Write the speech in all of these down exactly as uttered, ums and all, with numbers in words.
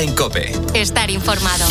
hora en COPE. Estar informado.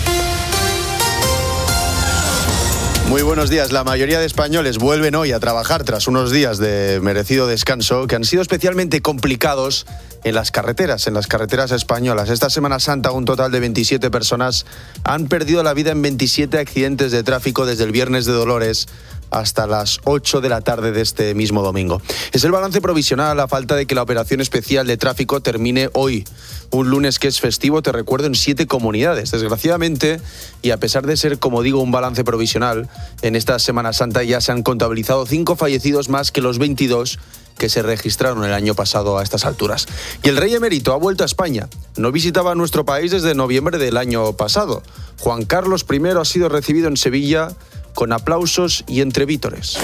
Muy buenos días. La mayoría de españoles vuelven hoy a trabajar tras unos días de merecido descanso que han sido especialmente complicados en las carreteras, en las carreteras españolas. Esta Semana Santa un total de veintisiete personas han perdido la vida en veintisiete accidentes de tráfico desde el Viernes de Dolores hasta las ocho de la tarde de este mismo domingo. Es el balance provisional a falta de que la operación especial de tráfico termine hoy. Un lunes que es festivo, te recuerdo, en siete comunidades. Desgraciadamente, y a pesar de ser, como digo, un balance provisional, en esta Semana Santa ya se han contabilizado cinco fallecidos más que los veintidós que se registraron el año pasado a estas alturas. Y el rey emérito ha vuelto a España. No visitaba nuestro país desde noviembre del año pasado. Juan Carlos primero ha sido recibido en Sevilla con aplausos y entre vítores.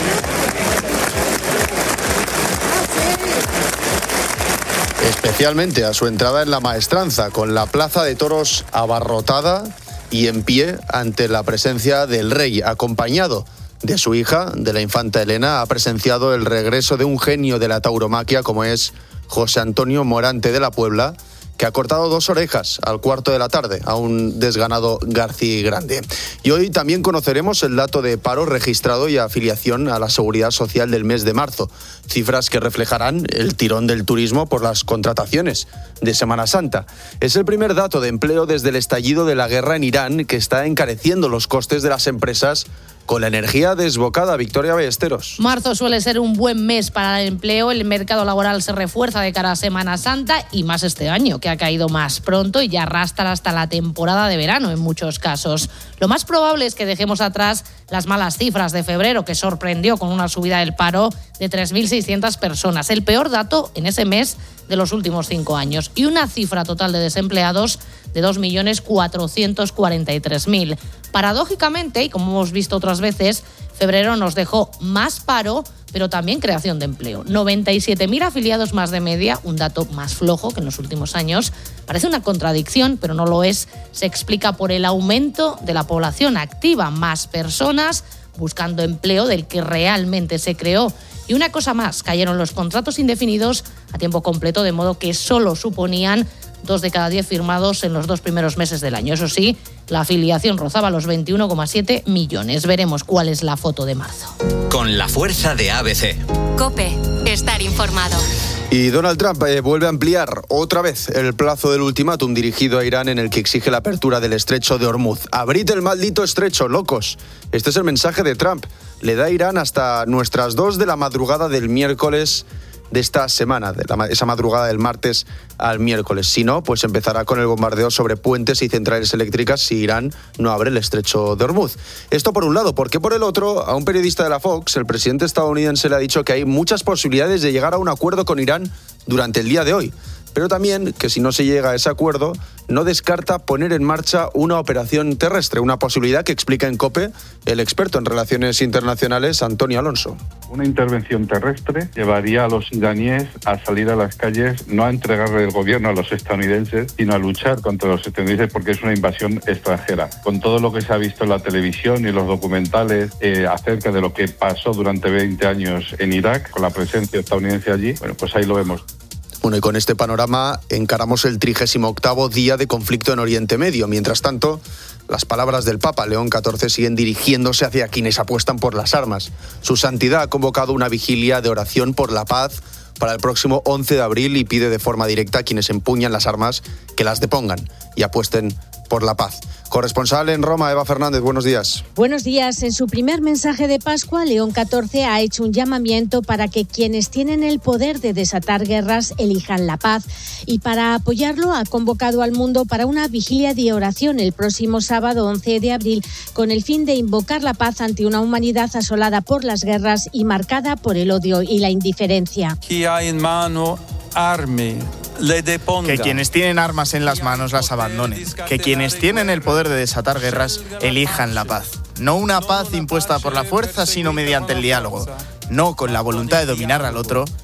Especialmente a su entrada en la Maestranza, con la plaza de toros abarrotada y en pie ante la presencia del rey, acompañado de su hija, de la infanta Elena. Ha presenciado el regreso de un genio de la tauromaquia como es José Antonio Morante de la Puebla, que ha cortado dos orejas al cuarto de la tarde a un desganado Garcí Grande. Y hoy también conoceremos el dato de paro registrado y afiliación a la Seguridad Social del mes de marzo, cifras que reflejarán el tirón del turismo por las contrataciones de Semana Santa. Es el primer dato de empleo desde el estallido de la guerra en Irán, que está encareciendo los costes de las empresas con la energía desbocada. Victoria Ballesteros. Marzo suele ser un buen mes para el empleo. El mercado laboral se refuerza de cara a Semana Santa y más este año, que ha caído más pronto y ya arrastra hasta la temporada de verano en muchos casos. Lo más probable es que dejemos atrás las malas cifras de febrero, que sorprendió con una subida del paro de tres mil seiscientas personas, el peor dato en ese mes de los últimos cinco años, y una cifra total de desempleados de dos millones cuatrocientos cuarenta y tres mil. Paradójicamente, y como hemos visto otras veces, febrero nos dejó más paro, pero también creación de empleo. noventa y siete mil afiliados más de media, un dato más flojo que en los últimos años. Parece una contradicción, pero no lo es. Se explica por el aumento de la población activa, más personas buscando empleo del que realmente se creó. Y una cosa más, cayeron los contratos indefinidos a tiempo completo, de modo que solo suponían dos de cada diez firmados en los dos primeros meses del año. Eso sí, la afiliación rozaba los veintiuno coma siete millones. Veremos cuál es la foto de marzo. Con la fuerza de A B C. COPE. Estar informado. Y Donald Trump eh, vuelve a ampliar otra vez el plazo del ultimátum dirigido a Irán, en el que exige la apertura del estrecho de Hormuz. Abrid el maldito estrecho, locos. Este es el mensaje de Trump. Le da a Irán hasta nuestras dos de la madrugada del miércoles de esta semana, de la, esa madrugada del martes al miércoles. Si no, pues empezará con el bombardeo sobre puentes y centrales eléctricas si Irán no abre el estrecho de Hormuz. Esto por un lado, porque por el otro, a un periodista de la Fox, el presidente estadounidense le ha dicho que hay muchas posibilidades de llegar a un acuerdo con Irán durante el día de hoy, pero también que si no se llega a ese acuerdo, no descarta poner en marcha una operación terrestre, una posibilidad que explica en COPE el experto en relaciones internacionales, Antonio Alonso. Una intervención terrestre llevaría a los iraníes a salir a las calles, no a entregarle el gobierno a los estadounidenses, sino a luchar contra los estadounidenses, porque es una invasión extranjera. Con todo lo que se ha visto en la televisión y los documentales eh, acerca de lo que pasó durante veinte años en Irak, con la presencia estadounidense allí, bueno, pues ahí lo vemos. Bueno, y con este panorama encaramos el trigésimo octavo día de conflicto en Oriente Medio. Mientras tanto, las palabras del Papa León catorce siguen dirigiéndose hacia quienes apuestan por las armas. Su santidad ha convocado una vigilia de oración por la paz para el próximo once de abril y pide de forma directa a quienes empuñan las armas que las depongan y apuesten por la paz. Corresponsal en Roma, Eva Fernández, buenos días. Buenos días. En su primer mensaje de Pascua, León catorce ha hecho un llamamiento para que quienes tienen el poder de desatar guerras elijan la paz, y para apoyarlo ha convocado al mundo para una vigilia de oración el próximo sábado once de abril, con el fin de invocar la paz ante una humanidad asolada por las guerras y marcada por el odio y la indiferencia. Chi ha en mano armi, le deponga. Que quienes tienen armas en las manos las abandonen. Que quienes tienen el poder de desatar guerras elijan la paz. No una paz impuesta por la fuerza, sino mediante el diálogo. No con la voluntad de dominar al otro,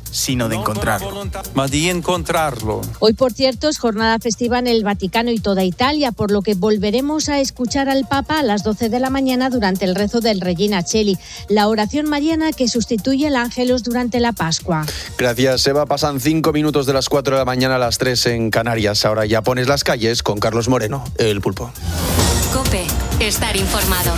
sino de encontrarlo. Ma di encontrarlo. Hoy, por cierto, es jornada festiva en el Vaticano y toda Italia, por lo que volveremos a escuchar al Papa a las doce de la mañana durante el rezo del Regina Coeli, la oración mariana que sustituye el Ángelus durante la Pascua. Gracias, Eva. Pasan cinco minutos de las cuatro de la mañana a las tres en Canarias. Ahora ya pones las calles con Carlos Moreno, el Pulpo. COPE. Estar informado.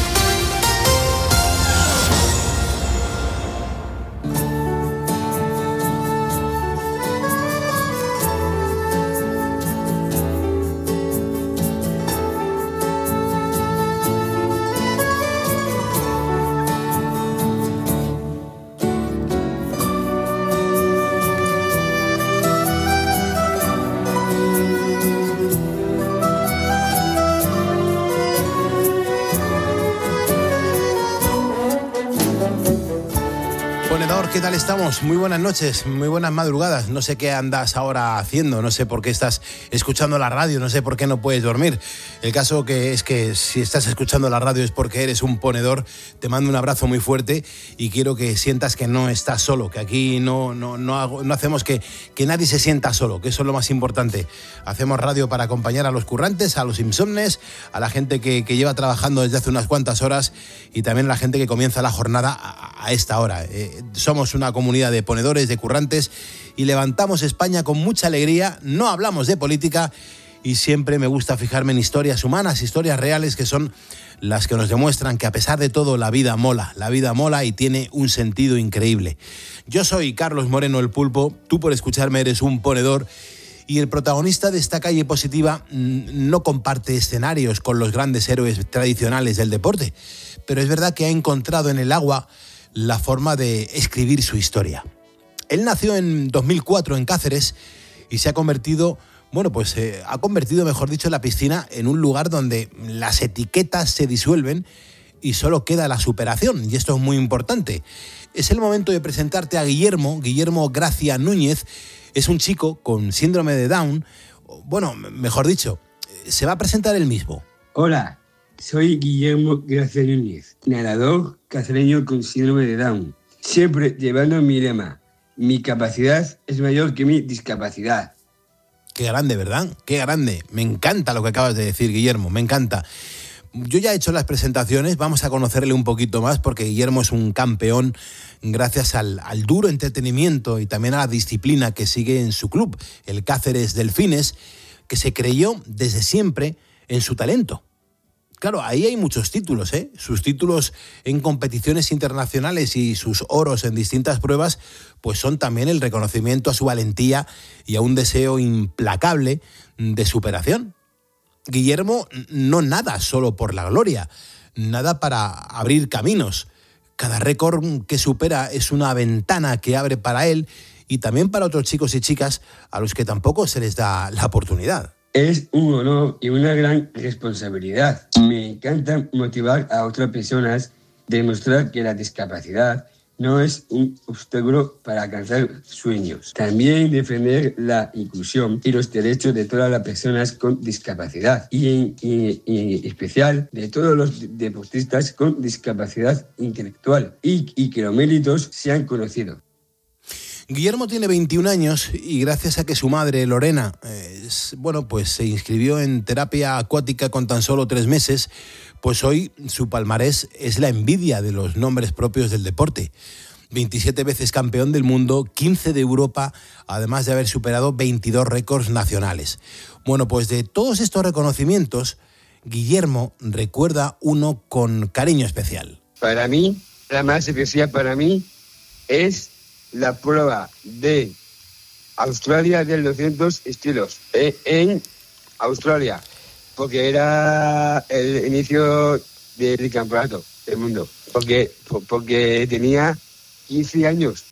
¿Qué tal estamos? Muy buenas noches, muy buenas madrugadas. No sé qué andas ahora haciendo, no sé por qué estás escuchando la radio, no sé por qué no puedes dormir. El caso que es que si estás escuchando la radio es porque eres un ponedor. Te mando un abrazo muy fuerte y quiero que sientas que no estás solo, que aquí no, no, no, hago, no hacemos que, que nadie se sienta solo, que eso es lo más importante. Hacemos radio para acompañar a los currantes, a los insomnes, a la gente que, que lleva trabajando desde hace unas cuantas horas y también a la gente que comienza la jornada a, a esta hora. Eh, somos una comunidad de ponedores, de currantes y levantamos España con mucha alegría. No hablamos de política y siempre me gusta fijarme en historias humanas, historias reales que son las que nos demuestran que a pesar de todo la vida mola, la vida mola y tiene un sentido increíble. Yo soy Carlos Moreno, el Pulpo, tú por escucharme eres un ponedor y el protagonista de esta calle positiva no comparte escenarios con los grandes héroes tradicionales del deporte, pero es verdad que ha encontrado en el agua la forma de escribir su historia. Él nació en dos mil cuatro en Cáceres y se ha convertido, bueno, pues eh, ha convertido, mejor dicho, la piscina en un lugar donde las etiquetas se disuelven y solo queda la superación, y esto es muy importante. Es el momento de presentarte a Guillermo, Guillermo Gracia Núñez. Es un chico con síndrome de Down, bueno, mejor dicho, se va a presentar él mismo. Hola. Soy Guillermo Gracia Núñez, nadador cacereño con síndrome de Down, siempre llevando mi lema: mi capacidad es mayor que mi discapacidad. Qué grande, ¿verdad? Qué grande. Me encanta lo que acabas de decir, Guillermo, me encanta. Yo ya he hecho las presentaciones, vamos a conocerle un poquito más porque Guillermo es un campeón gracias al, al duro entretenimiento y también a la disciplina que sigue en su club, el Cáceres Delfines, que se creyó desde siempre en su talento. Claro, ahí hay muchos títulos, ¿eh? Sus títulos en competiciones internacionales y sus oros en distintas pruebas, pues son también el reconocimiento a su valentía y a un deseo implacable de superación. Guillermo no nada solo por la gloria, nada para abrir caminos. Cada récord que supera es una ventana que abre para él y también para otros chicos y chicas a los que tampoco se les da la oportunidad. Es un honor y una gran responsabilidad. Me encanta motivar a otras personas, demostrar que la discapacidad no es un obstáculo para alcanzar sueños. También defender la inclusión y los derechos de todas las personas con discapacidad y en, y, y en especial de todos los deportistas con discapacidad intelectual y, y que los méritos sean conocidos. Guillermo tiene veintiún años y gracias a que su madre, Lorena, eh, bueno, pues se inscribió en terapia acuática con tan solo tres meses, pues hoy su palmarés es la envidia de los nombres propios del deporte. veintisiete veces campeón del mundo, quince de Europa, además de haber superado veintidós récords nacionales. Bueno, pues de todos estos reconocimientos, Guillermo recuerda uno con cariño especial. Para mí, la más especial para mí es la prueba de Australia del doscientos estilos eh, en Australia, porque era el inicio del campeonato del mundo, porque, porque tenía quince años.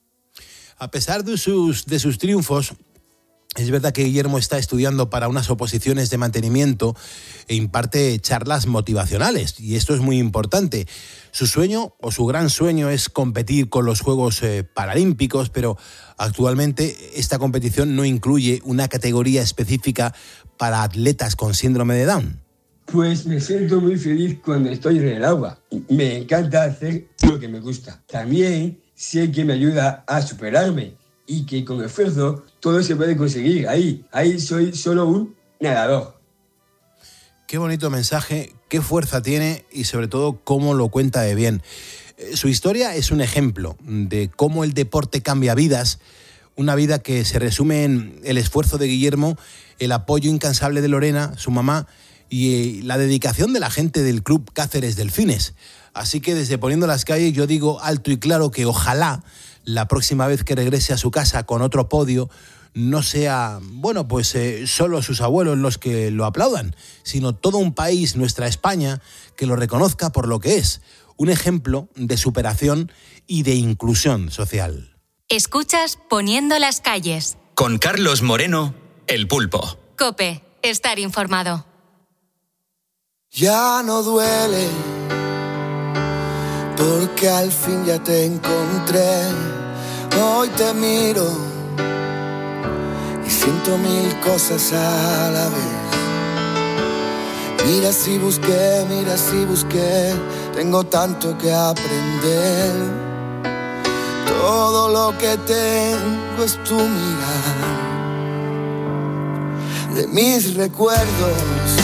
A pesar de sus, de sus triunfos, es verdad que Guillermo está estudiando para unas oposiciones de mantenimiento e imparte charlas motivacionales, y esto es muy importante. Su sueño, o su gran sueño, es competir con los Juegos eh, Paralímpicos, pero actualmente esta competición no incluye una categoría específica para atletas con síndrome de Down. Pues me siento muy feliz cuando estoy en el agua. Me encanta hacer lo que me gusta. También sé que me ayuda a superarme y que con esfuerzo todo se puede conseguir. Ahí, ahí soy solo un nadador. Qué bonito mensaje, qué fuerza tiene y sobre todo cómo lo cuenta de bien. Su historia es un ejemplo de cómo el deporte cambia vidas, una vida que se resume en el esfuerzo de Guillermo, el apoyo incansable de Lorena, su mamá, y la dedicación de la gente del Club Cáceres Delfines. Así que desde Poniendo las Calles yo digo alto y claro que ojalá la próxima vez que regrese a su casa con otro podio no sea, bueno, pues eh, solo sus abuelos los que lo aplaudan, sino todo un país, nuestra España, que lo reconozca por lo que es, un ejemplo de superación y de inclusión social. Escuchas Poniendo las Calles. Con Carlos Moreno, El Pulpo. COPE, estar informado. Ya no duele, porque al fin ya te encontré. Hoy te miro y siento mil cosas a la vez. Mira si busqué, mira si busqué, tengo tanto que aprender. Todo lo que tengo es tu mirar. De mis recuerdos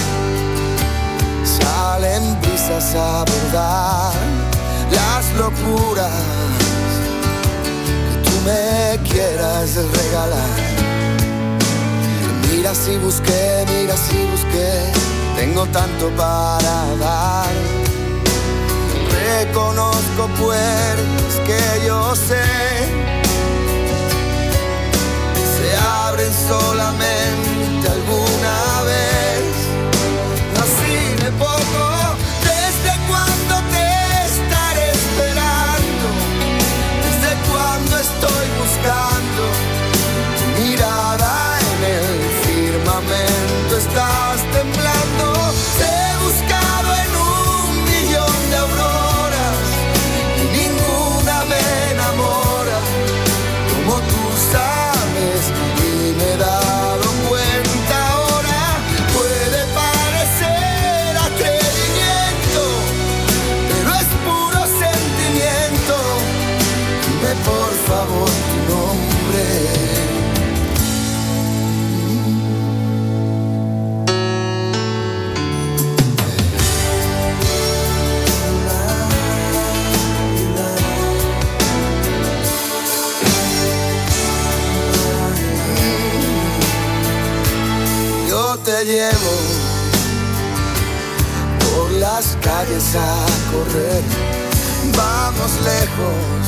salen brisas a bordar las locuras que tú me quieras regalar. Mira si busqué, mira si busqué, tengo tanto para dar. Reconozco puertas que yo sé se abren solamente alguna vez. Así de poco, desde cuando te estaré esperando, desde cuando estoy buscando tu mirada en el firmamento. Estás temblando, te he buscado en un millón de auroras y ninguna me enamora como tú sabes y me he dado cuenta ahora. Puede parecer atrevimiento, pero es puro sentimiento. Dime por favor tu nombre. Te llevo por las calles a correr, vamos lejos,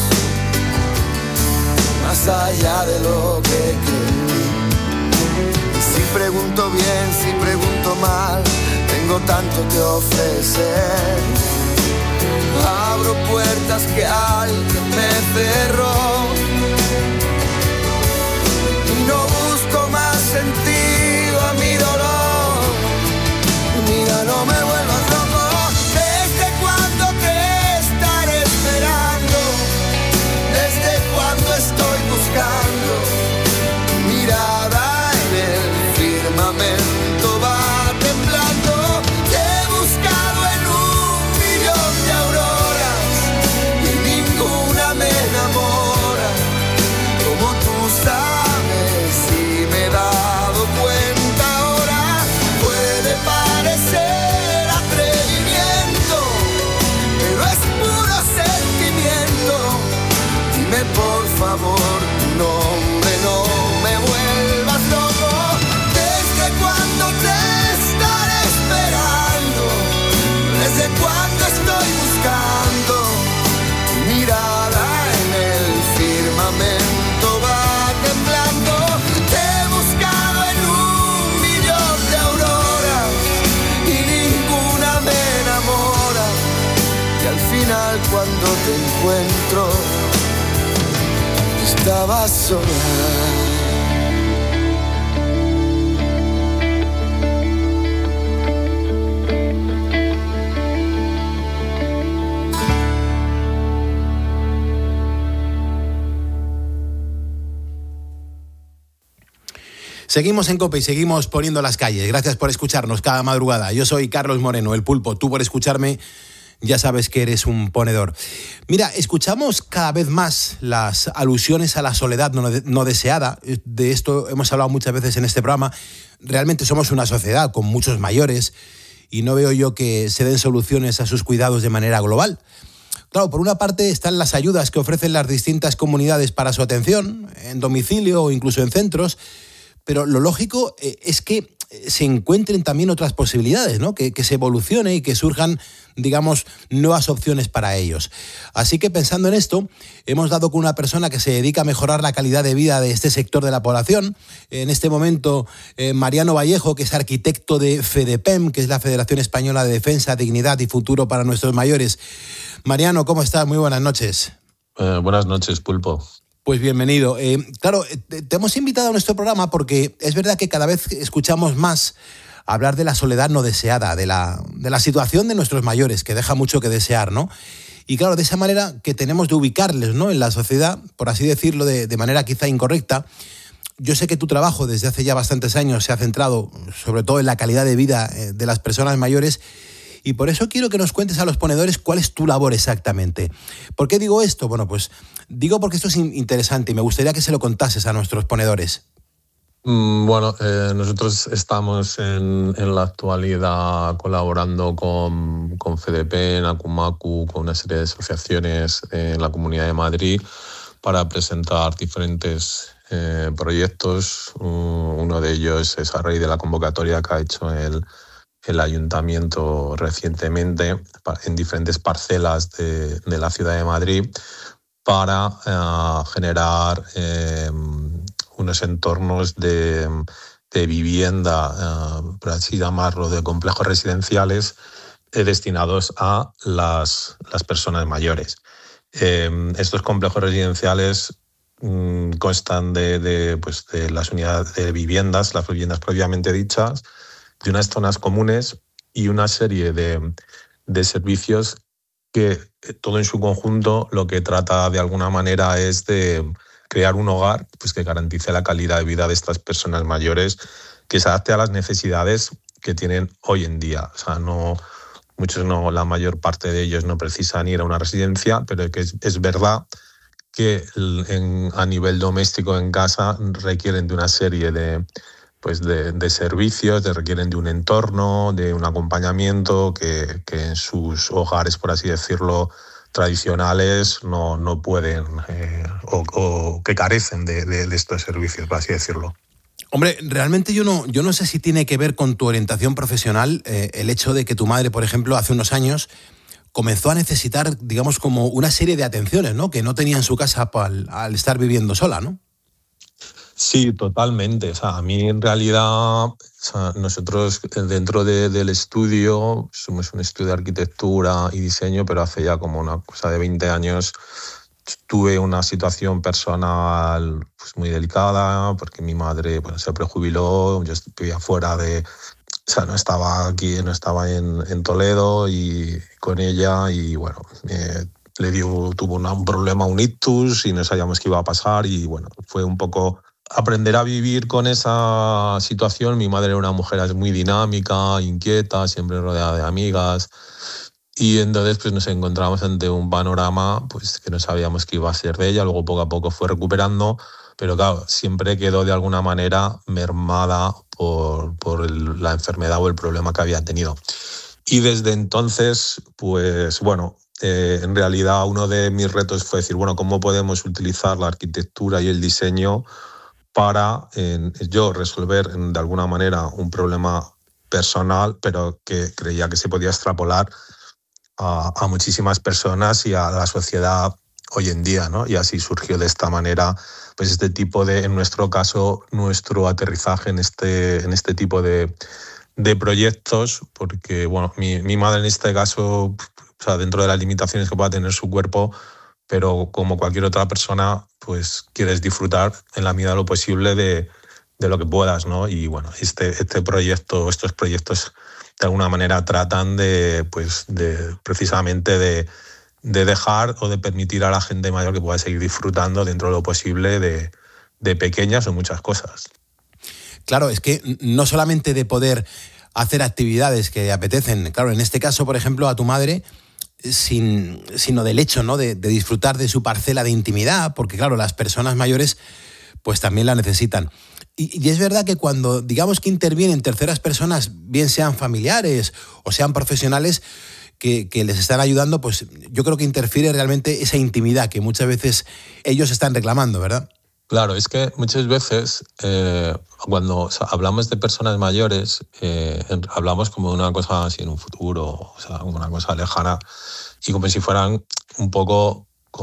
más allá de lo que creo. Y si pregunto bien, si pregunto mal, tengo tanto que ofrecer. Abro puertas que alguien me cerró y no busco más sentido a mi dolor. Mira, no me vuelvas loco, desde cuando te estaré esperando, desde cuando estoy buscando tu mirada en el firmamento. Va temblando, te he buscado en un millón de auroras y ninguna me enamora como tú sabes y me he dado cuenta ahora. Puede parecer atrevimiento, pero es puro sentimiento. Dime por favor tu nombre, no me vuelvas loco. ¿Desde cuándo te estaré esperando? ¿Desde cuándo estoy buscando tu mirada en el firmamento? Va temblando, te he buscado en un millón de auroras y ninguna me enamora. Y al final cuando te encuentro estabas sola. Seguimos en COPE y seguimos poniendo las calles. Gracias por escucharnos cada madrugada. Yo soy Carlos Moreno, El Pulpo. Tú por escucharme. ya sabes que eres un ponedor. Mira, escuchamos cada vez más las alusiones a la soledad no, no deseada. De esto hemos hablado muchas veces en este programa. Realmente somos una sociedad con muchos mayores y no veo yo que se den soluciones a sus cuidados de manera global. Claro, por una parte están las ayudas que ofrecen las distintas comunidades para su atención, en domicilio o incluso en centros, pero lo lógico es que se encuentren también otras posibilidades, ¿no? Que, que se evolucione y que surjan, digamos, nuevas opciones para ellos. Así que pensando en esto, hemos dado con una persona que se dedica a mejorar la calidad de vida de este sector de la población. En este momento, eh, Mariano Vallejo, que es arquitecto de FEDEPEM, que es la Federación Española de Defensa, Dignidad y Futuro para Nuestros Mayores. Mariano, ¿cómo estás? Muy buenas noches. Eh, buenas noches, Pulpo. Pues bienvenido. Eh, claro, te, te hemos invitado a nuestro programa porque es verdad que cada vez escuchamos más hablar de la soledad no deseada, de la, de la situación de nuestros mayores, que deja mucho que desear, ¿no? Y claro, de esa manera que tenemos de ubicarles, ¿no?, en la sociedad, por así decirlo, de, de manera quizá incorrecta. Yo sé que tu trabajo desde hace ya bastantes años se ha centrado sobre todo en la calidad de vida de las personas mayores. Y por eso quiero que nos cuentes a los ponedores cuál es tu labor exactamente. ¿Por qué digo esto? Bueno, pues digo porque esto es interesante y me gustaría que se lo contases a nuestros ponedores. Mm, bueno, eh, nosotros estamos en, en la actualidad colaborando con, con FEDEPEM, Acumacu, con una serie de asociaciones en la Comunidad de Madrid para presentar diferentes eh, proyectos. Uno de ellos es a raíz de la convocatoria que ha hecho el el ayuntamiento recientemente en diferentes parcelas de, de la ciudad de Madrid para uh, generar eh, unos entornos de, de vivienda, uh, por así llamarlo, de complejos residenciales eh, destinados a las, las personas mayores. Eh, estos complejos residenciales mm, constan de, de, pues, de las unidades de viviendas, las viviendas previamente dichas, de unas zonas comunes y una serie de, de servicios que todo en su conjunto lo que trata de alguna manera es de crear un hogar pues, que garantice la calidad de vida de estas personas mayores, que se adapte a las necesidades que tienen hoy en día. O sea, no, muchos no, la mayor parte de ellos no precisan ir a una residencia, pero que es, es verdad que en, a nivel doméstico en casa requieren de una serie de pues de, de servicios, de requieren de un entorno, de un acompañamiento que, que en sus hogares, por así decirlo, tradicionales no, no pueden eh, o, o que carecen de, de, de estos servicios, por así decirlo. Hombre, realmente yo no, yo no sé si tiene que ver con tu orientación profesional eh, el hecho de que tu madre, por ejemplo, hace unos años comenzó a necesitar, digamos, como una serie de atenciones, ¿no?, que no tenía en su casa al, al estar viviendo sola, ¿no? Sí, totalmente. O sea, a mí en realidad, o sea, nosotros dentro de, del estudio, somos un estudio de arquitectura y diseño, pero hace ya como una cosa de veinte años tuve una situación personal pues, muy delicada, porque mi madre bueno, se prejubiló, yo vivía fuera de... O sea, no estaba aquí, no estaba en, en Toledo y con ella y bueno... Eh, le dio, tuvo una, un problema, un ictus y no sabíamos qué iba a pasar y bueno, fue un poco aprender a vivir con esa situación. Mi madre era una mujer muy dinámica, inquieta, siempre rodeada de amigas y entonces pues nos encontramos ante un panorama pues que no sabíamos qué iba a ser de ella. Luego poco a poco fue recuperando, pero claro, siempre quedó de alguna manera mermada por, por el, la enfermedad o el problema que había tenido. Y desde entonces, pues bueno, Eh, en realidad uno de mis retos fue decir, bueno, ¿cómo podemos utilizar la arquitectura y el diseño para eh, yo resolver de alguna manera un problema personal, pero que creía que se podía extrapolar a, a muchísimas personas y a la sociedad hoy en día, ¿no? Y así surgió de esta manera pues este tipo de, en nuestro caso, nuestro aterrizaje en este, en este tipo de, de proyectos, porque bueno, mi, mi madre en este caso... O sea, dentro de las limitaciones que pueda tener su cuerpo, pero como cualquier otra persona, pues quieres disfrutar en la medida de lo posible de, de lo que puedas, ¿no? Y bueno, este, este proyecto, estos proyectos de alguna manera tratan de, pues, de precisamente de, de dejar o de permitir a la gente mayor que pueda seguir disfrutando dentro de lo posible de, de pequeñas o muchas cosas. Claro, es que no solamente de poder hacer actividades que apetecen, claro, en este caso, por ejemplo, a tu madre, sin, sino del hecho, ¿no?, de, de disfrutar de su parcela de intimidad, porque claro, las personas mayores pues también la necesitan. Y, y es verdad que cuando, digamos que intervienen terceras personas, bien sean familiares o sean profesionales, que, que les están ayudando, pues yo creo que interfiere realmente esa intimidad que muchas veces ellos están reclamando, ¿verdad? Claro, es que muchas veces eh, cuando o sea, hablamos de personas mayores, eh, hablamos como de una cosa así en un futuro, o sea, como una cosa lejana, y como si fueran un poco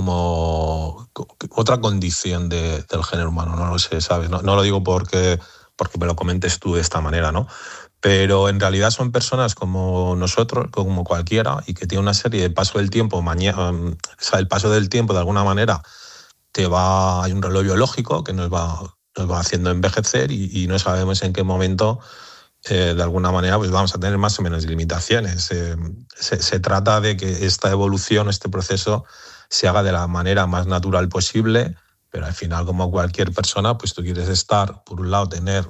como otra condición de, del género humano, no lo sé, ¿sabes? No, no lo digo porque, porque me lo comentes tú de esta manera, ¿no? Pero en realidad son personas como nosotros, como cualquiera, y que tienen una serie de paso del tiempo, mañana, o sea, el paso del tiempo de alguna manera te va, hay un reloj biológico que nos va, nos va haciendo envejecer y, y no sabemos en qué momento, eh, de alguna manera, pues vamos a tener más o menos limitaciones. Eh, se, se trata de que esta evolución, este proceso, se haga de la manera más natural posible, pero al final, como cualquier persona, pues tú quieres estar, por un lado, tener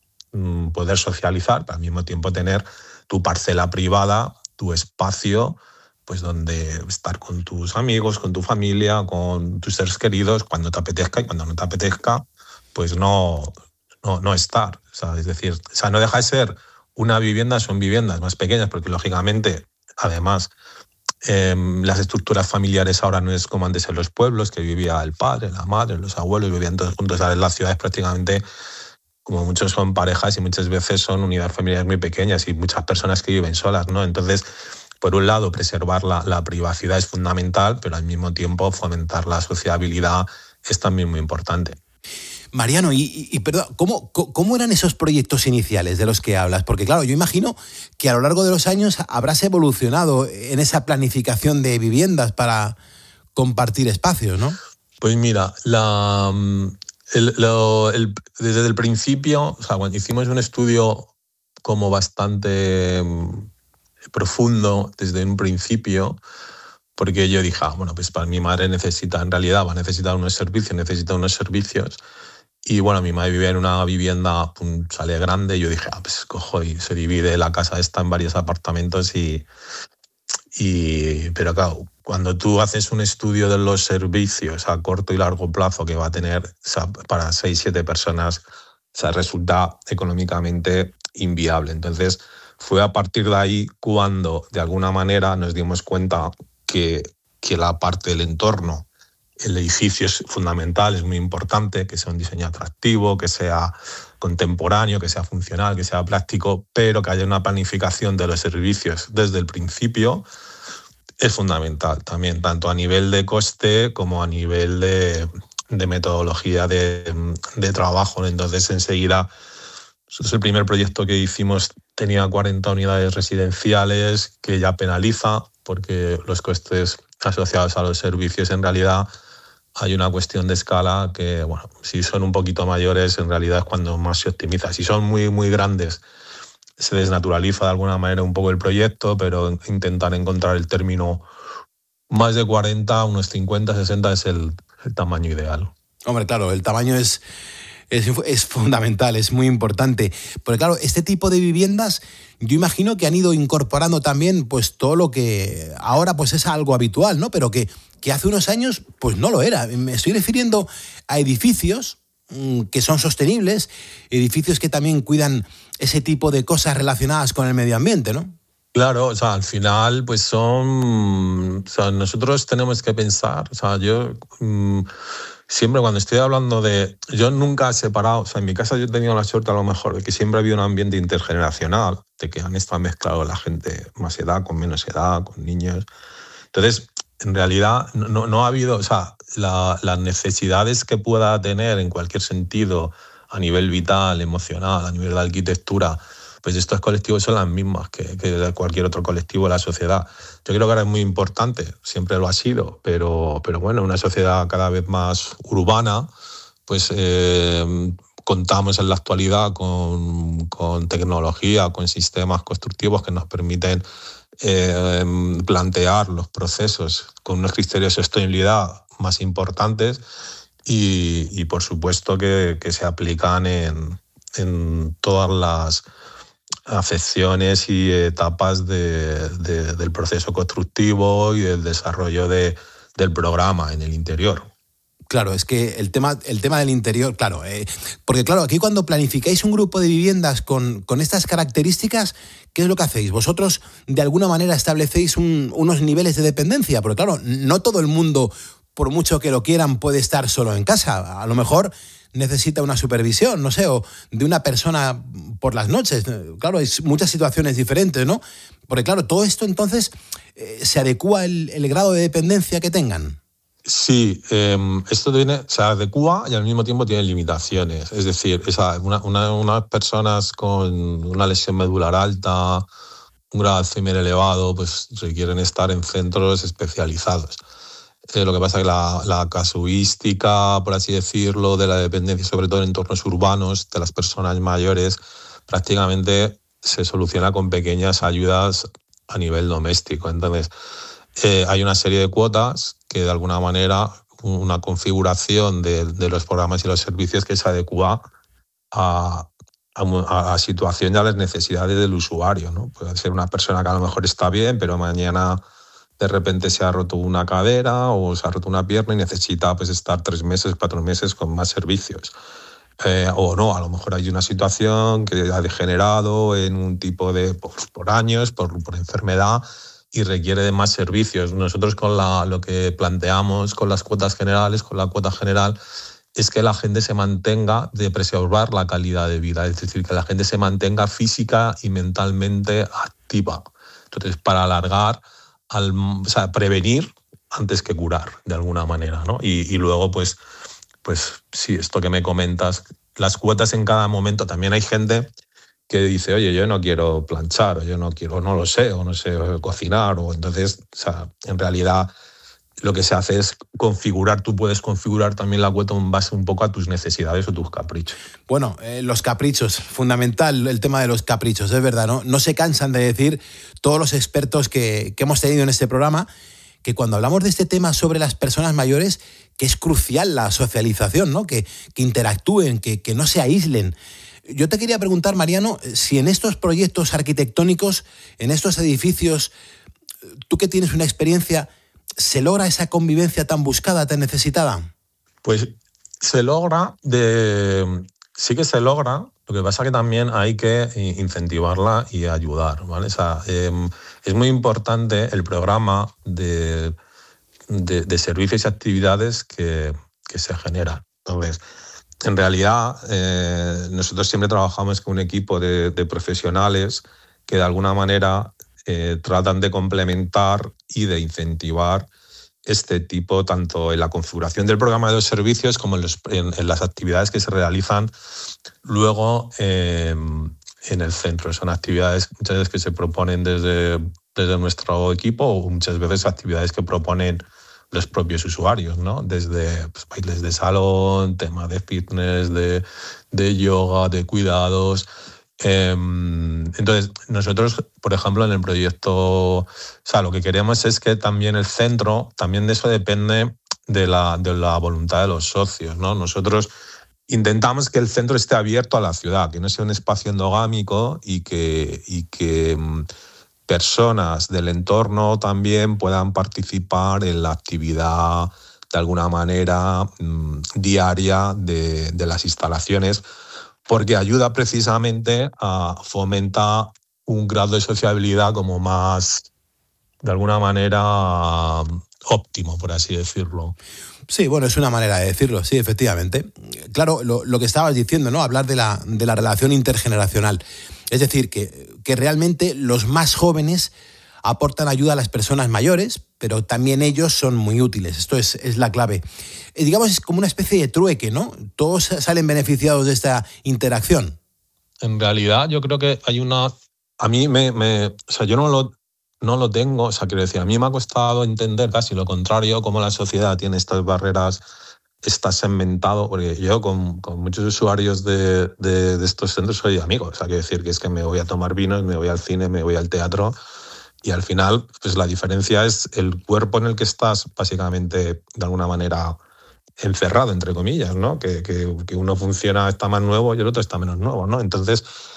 poder socializar, pero al mismo tiempo tener tu parcela privada, tu espacio, pues donde estar con tus amigos, con tu familia, con tus seres queridos, cuando te apetezca, y cuando no te apetezca, pues no, no, no estar. O sea, es decir, o sea, no deja de ser una vivienda, son viviendas más pequeñas, porque lógicamente, además, eh, las estructuras familiares ahora no es como antes en los pueblos, que vivía el padre, la madre, los abuelos, vivían todos juntos. Ahora en las ciudades prácticamente, como muchos son parejas y muchas veces son unidades familiares muy pequeñas y muchas personas que viven solas, ¿no? Entonces, por un lado, preservar la, la privacidad es fundamental, pero al mismo tiempo fomentar la sociabilidad es también muy importante. Mariano, y, y, y perdón, ¿cómo, ¿cómo eran esos proyectos iniciales de los que hablas? Porque claro, yo imagino que a lo largo de los años habrás evolucionado en esa planificación de viviendas para compartir espacios, ¿no? Pues mira, la... El, lo, el, desde el principio, o sea, cuando hicimos un estudio como bastante profundo desde un principio, porque yo dije, ah, bueno, pues para mi madre necesita, en realidad va a necesitar unos servicios, necesita unos servicios, y bueno, mi madre vivía en una vivienda, un chalet grande, y yo dije, ah, pues cojo y se divide la casa esta en varios apartamentos y... y pero claro, cuando tú haces un estudio de los servicios a corto y largo plazo que va a tener, o sea, para seis, siete personas, o sea, resulta económicamente inviable. Entonces, fue a partir de ahí cuando, de alguna manera, nos dimos cuenta que, que la parte del entorno, el edificio es fundamental, es muy importante, que sea un diseño atractivo, que sea contemporáneo, que sea funcional, que sea práctico, pero que haya una planificación de los servicios desde el principio, es fundamental también, tanto a nivel de coste como a nivel de, de metodología de, de trabajo. Entonces, enseguida, es el primer proyecto que hicimos, tenía cuarenta unidades residenciales, que ya penaliza, porque los costes asociados a los servicios, en realidad, hay una cuestión de escala que, bueno, si son un poquito mayores, en realidad es cuando más se optimiza. Si son muy, muy grandes, se desnaturaliza de alguna manera un poco el proyecto, pero intentar encontrar el término más de cuarenta, unos cincuenta, sesenta es el, el tamaño ideal. Hombre, claro, el tamaño es, es, es fundamental, es muy importante. Porque claro, este tipo de viviendas, yo imagino que han ido incorporando también pues todo lo que ahora pues es algo habitual, ¿no? Pero que, que hace unos años pues no lo era. Me estoy refiriendo a edificios que son sostenibles, edificios que también cuidan ese tipo de cosas relacionadas con el medio ambiente, ¿no? Claro, o sea, al final, pues son... O sea, nosotros tenemos que pensar, o sea, yo mmm, siempre cuando estoy hablando de... Yo nunca he separado, o sea, en mi casa yo he tenido la suerte a lo mejor de que siempre ha habido un ambiente intergeneracional, de que han estado mezclados la gente más edad, con menos edad, con niños. Entonces, en realidad, no, no ha habido... O sea, la, las necesidades que pueda tener en cualquier sentido, a nivel vital, emocional, a nivel de arquitectura, pues estos colectivos son las mismas que, que cualquier otro colectivo de la sociedad. Yo creo que ahora es muy importante, siempre lo ha sido, pero, pero bueno, una sociedad cada vez más urbana, pues eh, contamos en la actualidad con, con tecnología, con sistemas constructivos que nos permiten eh, plantear los procesos con unos criterios de sostenibilidad más importantes y, y por supuesto que, que se aplican en, en todas las afecciones y etapas de, de, del proceso constructivo y del desarrollo de, del programa en el interior. Claro, es que el tema, el tema del interior, claro, eh, porque claro, aquí cuando planificáis un grupo de viviendas con, con estas características, ¿qué es lo que hacéis? Vosotros de alguna manera establecéis un, unos niveles de dependencia, porque claro, no todo el mundo, por mucho que lo quieran, puede estar solo en casa. A lo mejor necesita una supervisión, no sé, o de una persona por las noches. Claro, hay muchas situaciones diferentes, ¿no? Porque claro, todo esto entonces eh, se adecúa el, el grado de dependencia que tengan. Sí, eh, esto tiene, se adecúa y al mismo tiempo tiene limitaciones. Es decir, esa, una, una, unas personas con una lesión medular alta, un grado de Alzheimer elevado, pues requieren estar en centros especializados. Eh, lo que pasa es que la, la casuística, por así decirlo, de la dependencia, sobre todo en entornos urbanos, de las personas mayores, prácticamente se soluciona con pequeñas ayudas a nivel doméstico. Entonces, eh, hay una serie de cuotas que de alguna manera una configuración de, de los programas y los servicios que se adecua a, a, a situación y a las necesidades del usuario, ¿no? Puede ser una persona que a lo mejor está bien, pero mañana de repente se ha roto una cadera o se ha roto una pierna y necesita pues, estar tres meses, cuatro meses con más servicios. Eh, o no, a lo mejor hay una situación que ha degenerado en un tipo de, por, por años, por, por enfermedad, y requiere de más servicios. Nosotros con la, lo que planteamos con las cuotas generales, con la cuota general, es que la gente se mantenga, de preservar la calidad de vida, es decir, que la gente se mantenga física y mentalmente activa. Entonces, para alargar, al, o sea, prevenir antes que curar, de alguna manera, ¿no? Y, y luego, pues, pues sí, esto que me comentas, las cuotas en cada momento, también hay gente que dice, oye, yo no quiero planchar, o yo no quiero, no lo sé, o no sé cocinar, o entonces, o sea, en realidad lo que se hace es configurar, tú puedes configurar también la cuota en base un poco a tus necesidades o tus caprichos. Bueno, eh, los caprichos, fundamental el tema de los caprichos, es verdad, ¿no? No se cansan de decir todos los expertos que, que hemos tenido en este programa que cuando hablamos de este tema sobre las personas mayores, que es crucial la socialización, ¿no? Que, que interactúen, que, que no se aíslen. Yo te quería preguntar, Mariano, si en estos proyectos arquitectónicos, en estos edificios, tú que tienes una experiencia, ¿se logra esa convivencia tan buscada, tan necesitada? Pues se logra, de, sí que se logra, lo que pasa que también hay que incentivarla y ayudar, ¿vale? O sea, eh, es muy importante el programa de, de, de servicios y actividades que, que se generan. Entonces, en realidad, eh, nosotros siempre trabajamos con un equipo de, de profesionales que de alguna manera eh, tratan de complementar y de incentivar este tipo, tanto en la configuración del programa de los servicios como en, los, en, en las actividades que se realizan luego eh, en el centro. Son actividades muchas veces que se proponen desde, desde nuestro equipo o muchas veces actividades que proponen los propios usuarios, ¿no? Desde pues, bailes de salón, temas de fitness, de, de yoga, de cuidados. Eh, entonces, nosotros, por ejemplo, en el proyecto, o sea, lo que queremos es que también el centro, también de eso depende de la, de la voluntad de los socios, ¿no? Nosotros intentamos que el centro esté abierto a la ciudad, que no sea un espacio endogámico y que, y que personas del entorno también puedan participar en la actividad de alguna manera mmm, diaria de, de las instalaciones, porque ayuda precisamente a fomentar un grado de sociabilidad como más, de alguna manera, óptimo, por así decirlo. Sí, bueno, es una manera de decirlo, sí, efectivamente. Claro, lo, lo que estabas diciendo, ¿no? Hablar de la, de la relación intergeneracional. Es decir, que, que realmente los más jóvenes aportan ayuda a las personas mayores, pero también ellos son muy útiles. Esto es, es la clave. Eh, digamos, es como una especie de trueque, ¿no? Todos salen beneficiados de esta interacción. En realidad, yo creo que hay una... A mí me... me o sea, yo no lo, no lo tengo, o sea, quiero decir, a mí me ha costado entender casi lo contrario, cómo la sociedad tiene estas barreras, está segmentado, porque yo con, con muchos usuarios de, de, de estos centros soy amigo. O sea, quiero decir que es que me voy a tomar vinos, me voy al cine, me voy al teatro, y al final, pues la diferencia es el cuerpo en el que estás, básicamente, de alguna manera, encerrado, entre comillas, ¿no? Que, que, que uno funciona, está más nuevo y el otro está menos nuevo, ¿no? Entonces,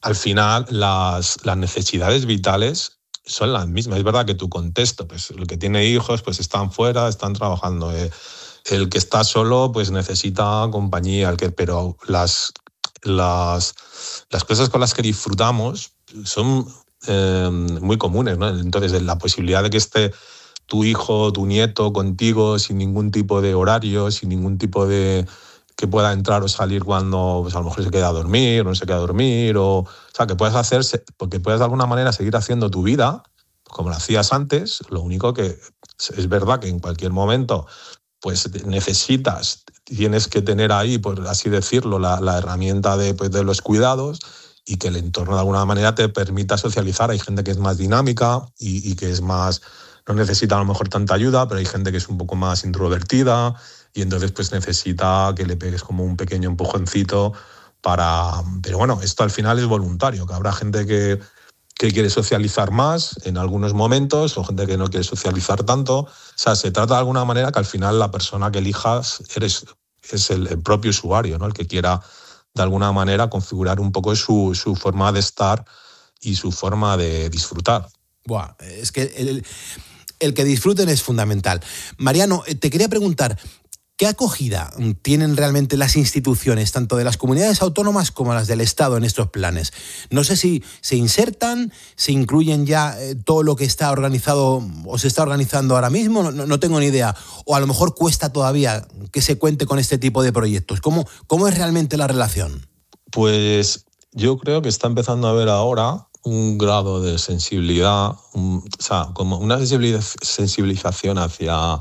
al final las, las necesidades vitales son las mismas. Es verdad que tu contexto, pues el que tiene hijos, pues están fuera, están trabajando. Eh, el que está solo, pues necesita compañía. El que, pero las, las, las cosas con las que disfrutamos son eh, muy comunes, ¿no? Entonces, la posibilidad de que esté tu hijo, tu nieto contigo sin ningún tipo de horario, sin ningún tipo de... que pueda entrar o salir cuando pues a lo mejor se queda a dormir o no se queda a dormir, o, o sea, que puedas hacer, porque puedes de alguna manera seguir haciendo tu vida como lo hacías antes. Lo único que es verdad que en cualquier momento pues necesitas, tienes que tener ahí, por así decirlo, la, la herramienta de, pues, de los cuidados, y que el entorno de alguna manera te permita socializar. Hay gente que es más dinámica y, y que es más, no necesita a lo mejor tanta ayuda, pero hay gente que es un poco más introvertida y entonces pues necesita que le pegues como un pequeño empujoncito para... Pero bueno, esto al final es voluntario, que habrá gente que, que quiere socializar más en algunos momentos o gente que no quiere socializar tanto. O sea, se trata de alguna manera que al final la persona que elijas eres, es el, el propio usuario, ¿no? El que quiera de alguna manera configurar un poco su, su forma de estar y su forma de disfrutar. Buah, es que el, el que disfruten es fundamental. Mariano, te quería preguntar, ¿qué acogida tienen realmente las instituciones, tanto de las comunidades autónomas como las del Estado, en estos planes? No sé si se insertan, se incluyen ya eh, todo lo que está organizado o se está organizando ahora mismo, no, no tengo ni idea. O a lo mejor cuesta todavía que se cuente con este tipo de proyectos. ¿Cómo, cómo es realmente la relación? Pues yo creo que está empezando a haber ahora un grado de sensibilidad, un, o sea, como una sensibilización hacia...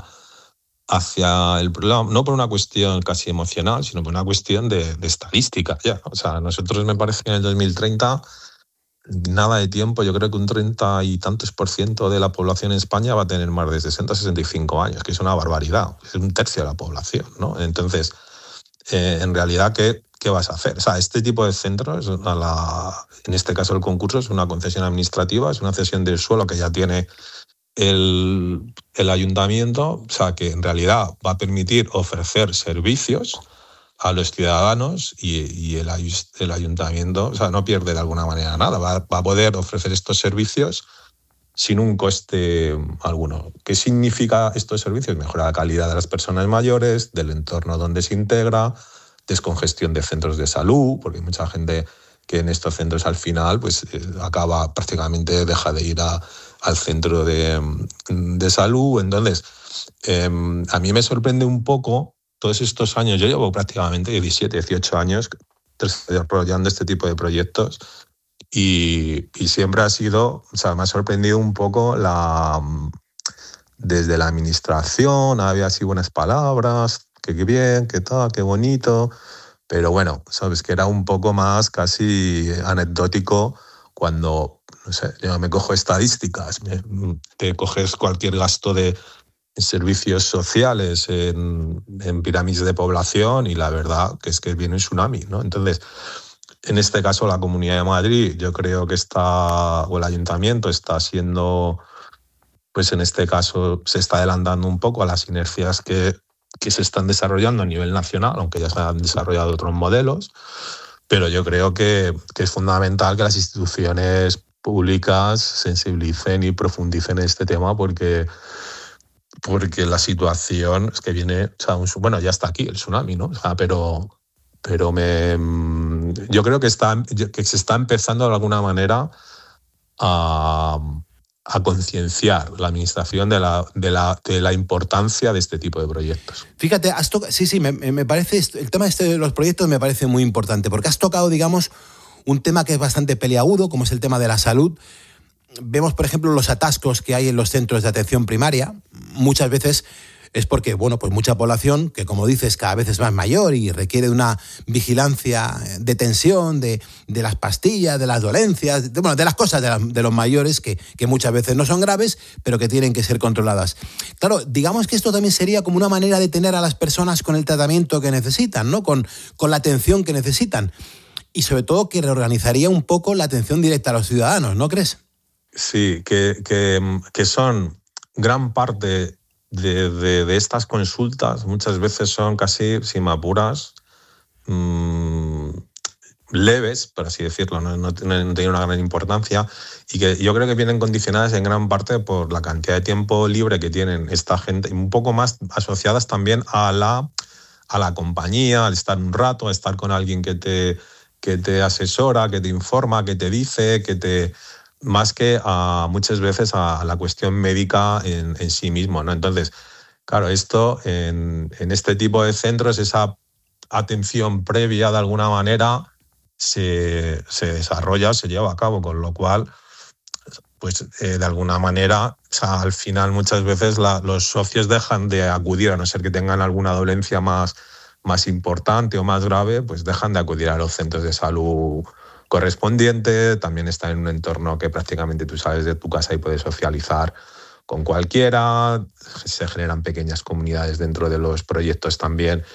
hacia el problema, no por una cuestión casi emocional, sino por una cuestión de, de estadística. Ya. O sea, nosotros me parece que en el dos mil treinta, nada de tiempo, yo creo que un treinta y tantos por ciento de la población en España va a tener más de sesenta a sesenta y cinco años, que es una barbaridad, es un tercio de la población, ¿no? Entonces, eh, en realidad, ¿qué, ¿qué vas a hacer? O sea, este tipo de centros, a la, en este caso el concurso, es una concesión administrativa, es una cesión del suelo que ya tiene El, el ayuntamiento, o sea, que en realidad va a permitir ofrecer servicios a los ciudadanos y, y el, el ayuntamiento, o sea, no pierde de alguna manera nada, va, va a poder ofrecer estos servicios sin un coste alguno. ¿Qué significa estos servicios? Mejora la calidad de las personas mayores, del entorno donde se integra, descongestión de centros de salud, porque hay mucha gente que en estos centros al final pues eh, acaba prácticamente, deja de ir a al centro de, de salud. Entonces, eh, a mí me sorprende un poco todos estos años. Yo llevo prácticamente diecisiete, dieciocho años desarrollando este tipo de proyectos y, y siempre ha sido, o sea, me ha sorprendido un poco la, desde la administración, había así buenas palabras, que qué bien, que tal, qué bonito, pero bueno, sabes que era un poco más casi anecdótico cuando... No sé, yo me cojo estadísticas, me, te coges cualquier gasto de servicios sociales en, en pirámides de población y la verdad que es que viene un tsunami, ¿no? Entonces, en este caso la Comunidad de Madrid, yo creo que está, o el Ayuntamiento está siendo, pues en este caso se está adelantando un poco a las inercias que, que se están desarrollando a nivel nacional, aunque ya se han desarrollado otros modelos, pero yo creo que, que es fundamental que las instituciones públicas sensibilicen y profundicen en este tema porque, porque la situación es que viene, o sea, un, bueno, ya está aquí el tsunami, ¿no? O sea, pero, pero me, yo creo que, está, que se está empezando de alguna manera a, a concienciar la administración de la, de, la, de la importancia de este tipo de proyectos. Fíjate, has tocado, sí, sí, me, me parece, el tema este de los proyectos me parece muy importante porque has tocado, digamos, un tema que es bastante peliagudo, como es el tema de la salud. Vemos, por ejemplo, los atascos que hay en los centros de atención primaria. Muchas veces es porque, bueno, pues mucha población, que como dices, cada vez es más mayor y requiere de una vigilancia de tensión, de, de las pastillas, de las dolencias, de, bueno, de las cosas de, la, de los mayores que, que muchas veces no son graves, pero que tienen que ser controladas. Claro, digamos que esto también sería como una manera de tener a las personas con el tratamiento que necesitan, ¿no? Con, con la atención que necesitan. Y sobre todo que reorganizaría un poco la atención directa a los ciudadanos, ¿no crees? Sí, que, que, que son gran parte de, de, de estas consultas, muchas veces son casi, si me apuras, mmm, leves, por así decirlo, no, no, no tienen una gran importancia, y que yo creo que vienen condicionadas en gran parte por la cantidad de tiempo libre que tienen esta gente, y un poco más asociadas también a la, a la compañía, al estar un rato, a estar con alguien que te, que te asesora, que te informa, que te dice, que te... más que a, muchas veces a la cuestión médica en, en sí mismo, ¿no? Entonces, claro, esto en, en este tipo de centros, esa atención previa de alguna manera se, se desarrolla, se lleva a cabo, con lo cual, pues eh, de alguna manera, o sea, al final muchas veces la, los socios dejan de acudir, a no ser que tengan alguna dolencia más, más importante o más grave, pues dejan de acudir a los centros de salud correspondiente. También está en un entorno que prácticamente tú sales de tu casa y puedes socializar con cualquiera. Se generan pequeñas comunidades dentro de los proyectos también,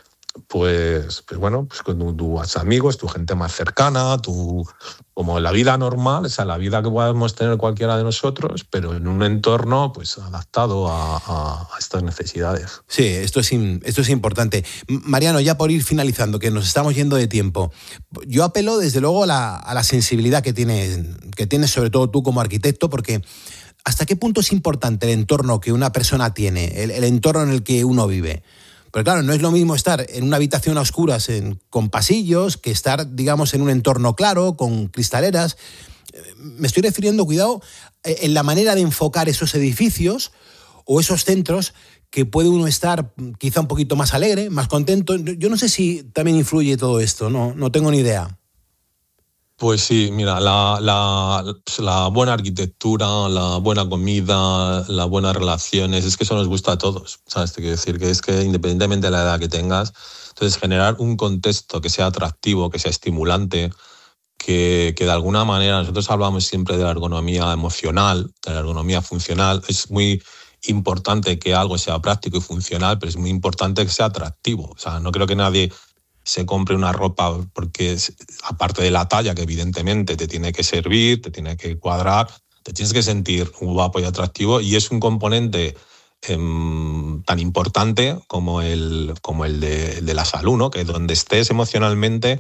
pues, pues bueno, pues con tus amigos, tu gente más cercana, tu, como la vida normal, o sea, la vida que podemos tener cualquiera de nosotros, pero en un entorno pues adaptado a, a, a estas necesidades. Sí, esto es, esto es importante. Mariano, ya por ir finalizando, que nos estamos yendo de tiempo, yo apelo desde luego a la, a la sensibilidad que tienes, que tienes sobre todo tú como arquitecto, porque ¿hasta qué punto es importante el entorno que una persona tiene, el, el entorno en el que uno vive? Pero claro, no es lo mismo estar en una habitación a oscuras en, con pasillos que estar, digamos, en un entorno claro, con cristaleras. Me estoy refiriendo, cuidado, en la manera de enfocar esos edificios o esos centros que puede uno estar quizá un poquito más alegre, más contento. Yo no sé si también influye todo esto, no, no tengo ni idea. Pues sí, mira, la, la, la buena arquitectura, la buena comida, las buenas relaciones, es que eso nos gusta a todos, ¿sabes? Te quiero decir que es que independientemente de la edad que tengas, entonces generar un contexto que sea atractivo, que sea estimulante, que, que de alguna manera, nosotros hablamos siempre de la ergonomía emocional, de la ergonomía funcional, es muy importante que algo sea práctico y funcional, pero es muy importante que sea atractivo. O sea, no creo que nadie se compre una ropa porque, aparte de la talla, que evidentemente te tiene que servir, te tiene que cuadrar, te tienes que sentir guapo y atractivo, y es un componente eh, tan importante como el, como el de, el de la salud, ¿no? Que donde estés emocionalmente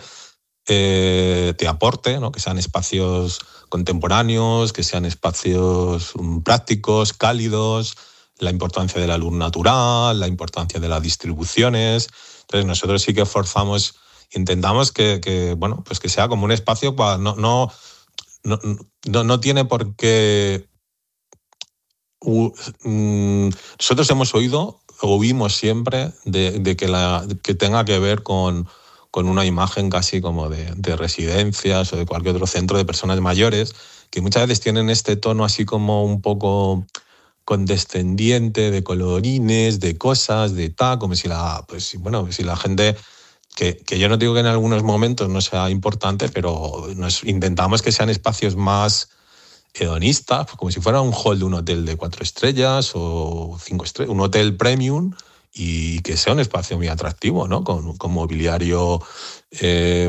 eh, te aporte, ¿no? Que sean espacios contemporáneos, que sean espacios um, prácticos, cálidos, la importancia de la luz natural, la importancia de las distribuciones. Entonces nosotros sí que forzamos, intentamos que, que bueno, pues que sea como un espacio, no, no, no, no, no tiene por qué. Uh, um, nosotros hemos oído, oímos siempre de, de que, la, que tenga que ver con, con una imagen casi como de, de residencias o de cualquier otro centro de personas mayores, que muchas veces tienen este tono así como un poco condescendiente, de colorines, de cosas, de tal, como si la, pues, bueno, si la gente, que, que yo no digo que en algunos momentos no sea importante, pero nos intentamos que sean espacios más hedonistas, pues como si fuera un hall de un hotel de cuatro estrellas o cinco estrellas, un hotel premium, y que sea un espacio muy atractivo, ¿no? Con, con mobiliario eh,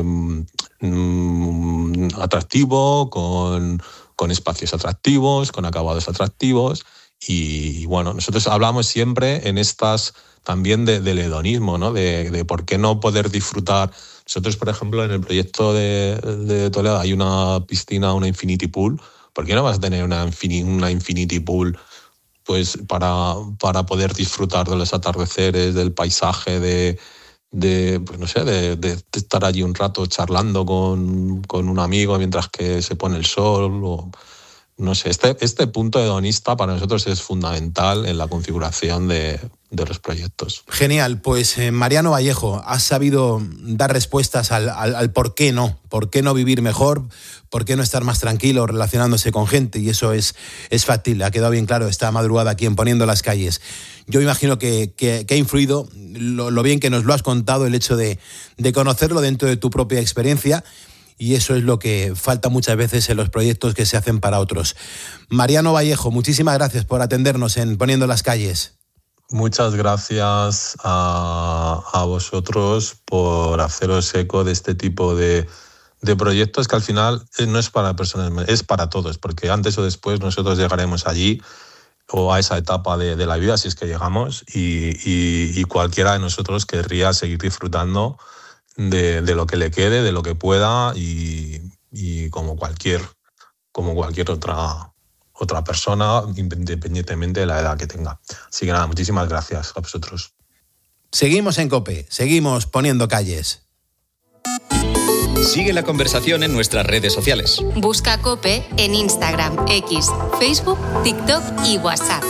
mm, atractivo, con, con espacios atractivos, con acabados atractivos. Y bueno, nosotros hablamos siempre en estas también de, del hedonismo, ¿no? De, de por qué no poder disfrutar. Nosotros, por ejemplo, en el proyecto de, de Toledo hay una piscina, una infinity pool. ¿Por qué no vas a tener una, una infinity pool pues para, para poder disfrutar de los atardeceres, del paisaje, de, de pues no sé, de, de estar allí un rato charlando con, con un amigo mientras que se pone el sol? O, no sé, este, este punto hedonista para nosotros es fundamental en la configuración de, de los proyectos. Genial, pues eh, Mariano Vallejo, has sabido dar respuestas al, al, al por qué no, por qué no vivir mejor, por qué no estar más tranquilo relacionándose con gente, y eso es, es factible, ha quedado bien claro esta madrugada aquí en Poniendo las Calles. Yo imagino que, que, que ha influido lo, lo bien que nos lo has contado, el hecho de, de conocerlo dentro de tu propia experiencia. Y eso es lo que falta muchas veces en los proyectos que se hacen para otros. Mariano Vallejo, muchísimas gracias por atendernos en Poniendo las Calles. Muchas gracias a, a vosotros por haceros eco de este tipo de, de proyectos que al final no es para personas, es para todos, porque antes o después nosotros llegaremos allí o a esa etapa de, de la vida, si es que llegamos, y, y, y cualquiera de nosotros querría seguir disfrutando de, de lo que le quede, de lo que pueda y, y como cualquier, como cualquier otra, otra persona, independientemente de la edad que tenga. Así que nada, muchísimas gracias a vosotros. Seguimos en COPE, seguimos poniendo calles. Sigue la conversación en nuestras redes sociales. Busca COPE en Instagram, X, Facebook, TikTok y WhatsApp.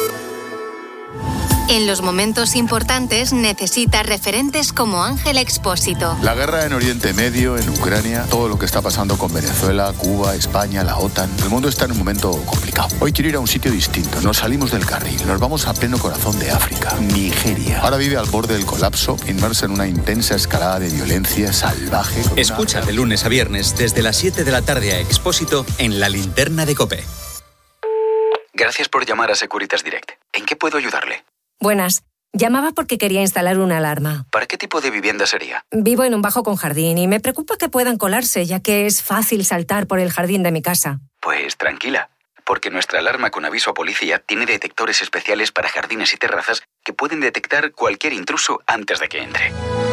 En los momentos importantes necesitas referentes como Ángel Expósito. La guerra en Oriente Medio, en Ucrania, todo lo que está pasando con Venezuela, Cuba, España, la OTAN. El mundo está en un momento complicado. Hoy quiero ir a un sitio distinto. Nos salimos del carril, nos vamos a pleno corazón de África, Nigeria. Ahora vive al borde del colapso, inmersa en una intensa escalada de violencia salvaje. Escucha de lunes a viernes desde las siete de la tarde a Expósito en La Linterna de COPE. Gracias por llamar a Securitas Direct. ¿En qué puedo ayudarle? Buenas. Llamaba porque quería instalar una alarma. ¿Para qué tipo de vivienda sería? Vivo en un bajo con jardín y me preocupa que puedan colarse, ya que es fácil saltar por el jardín de mi casa. Pues tranquila, porque nuestra alarma con aviso a policía tiene detectores especiales para jardines y terrazas que pueden detectar cualquier intruso antes de que entre.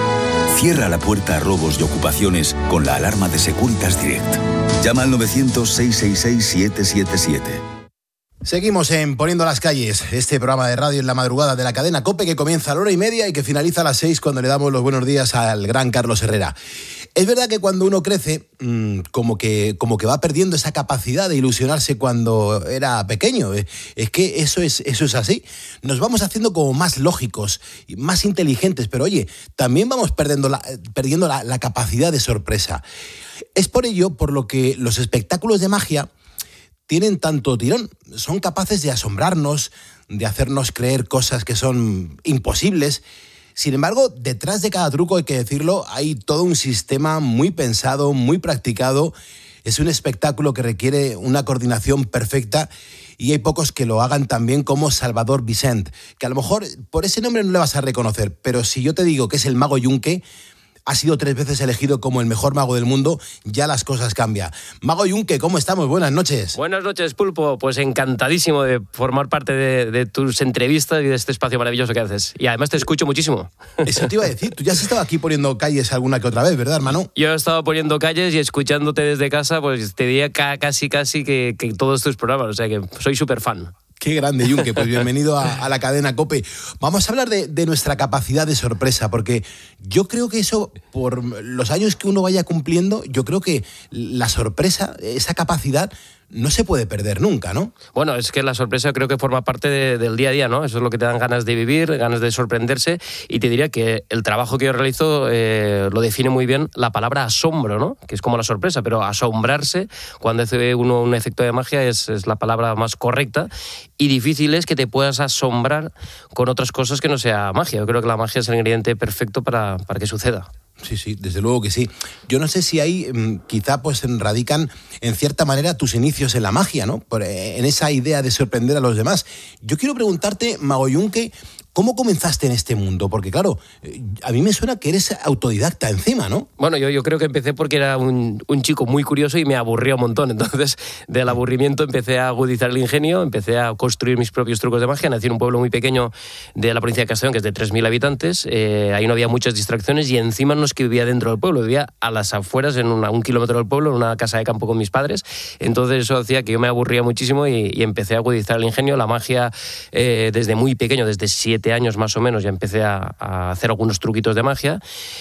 Cierra la puerta a robos y ocupaciones con la alarma de Securitas Direct. Llama al novecientos, seiscientos sesenta y seis, siete siete siete. Seguimos en Poniendo las Calles, este programa de radio en la madrugada de la cadena COPE que comienza a la hora y media y que finaliza a las seis cuando le damos los buenos días al gran Carlos Herrera. Es verdad que cuando uno crece, mmm, como que, como que va perdiendo esa capacidad de ilusionarse cuando era pequeño. Es que eso es, eso es así. Nos vamos haciendo como más lógicos, más inteligentes, pero oye, también vamos perdiendo la, perdiendo la, la capacidad de sorpresa. Es por ello por lo que los espectáculos de magia tienen tanto tirón, son capaces de asombrarnos, de hacernos creer cosas que son imposibles. Sin embargo, detrás de cada truco, hay que decirlo, hay todo un sistema muy pensado, muy practicado. Es un espectáculo que requiere una coordinación perfecta y hay pocos que lo hagan tan bien como Salvador Vicent, que a lo mejor por ese nombre no le vas a reconocer, pero si yo te digo que es el mago Yunque, ha sido tres veces elegido como el mejor mago del mundo, ya las cosas cambian. Mago Yunque, ¿cómo estamos? Buenas noches. Buenas noches, Pulpo. Pues encantadísimo de formar parte de, de tus entrevistas y de este espacio maravilloso que haces. Y además te escucho muchísimo. Eso te iba a decir. Tú ya has estado aquí poniendo calles alguna que otra vez, ¿verdad, hermano? Yo he estado poniendo calles y escuchándote desde casa, pues te diría casi casi que, que todos tus programas. O sea que soy súper fan. Qué grande, Yunque. Pues bienvenido a, a la cadena COPE. Vamos a hablar de, de nuestra capacidad de sorpresa, porque yo creo que eso, por los años que uno vaya cumpliendo, yo creo que la sorpresa, esa capacidad, no se puede perder nunca, ¿no? Bueno, es que la sorpresa creo que forma parte de, del día a día, ¿no? Eso es lo que te dan ganas de vivir, ganas de sorprenderse, y te diría que el trabajo que yo realizo eh, lo define muy bien la palabra asombro, ¿no? Que es como la sorpresa, pero asombrarse cuando hace uno un efecto de magia es, es la palabra más correcta, y difícil es que te puedas asombrar con otras cosas que no sea magia. Yo creo que la magia es el ingrediente perfecto para, para que suceda. Sí, sí, desde luego que sí. Yo no sé si ahí quizá pues radican en cierta manera tus inicios en la magia, ¿no? Por, en esa idea de sorprender a los demás. Yo quiero preguntarte, Mago Yunque, ¿cómo comenzaste en este mundo? Porque claro, a mí me suena que eres autodidacta encima, ¿no? Bueno, yo, yo creo que empecé porque era un, un chico muy curioso y me aburría un montón. Entonces, del aburrimiento empecé a agudizar el ingenio, empecé a construir mis propios trucos de magia. Nací en un pueblo muy pequeño de la provincia de Castellón, que es de tres mil habitantes. Eh, ahí no había muchas distracciones y encima no es que vivía dentro del pueblo, vivía a las afueras, en una, un kilómetro del pueblo, en una casa de campo con mis padres. Entonces eso hacía que yo me aburría muchísimo y, y empecé a agudizar el ingenio. La magia eh, desde muy pequeño, desde siete años más o menos, ya empecé a, a hacer algunos truquitos de magia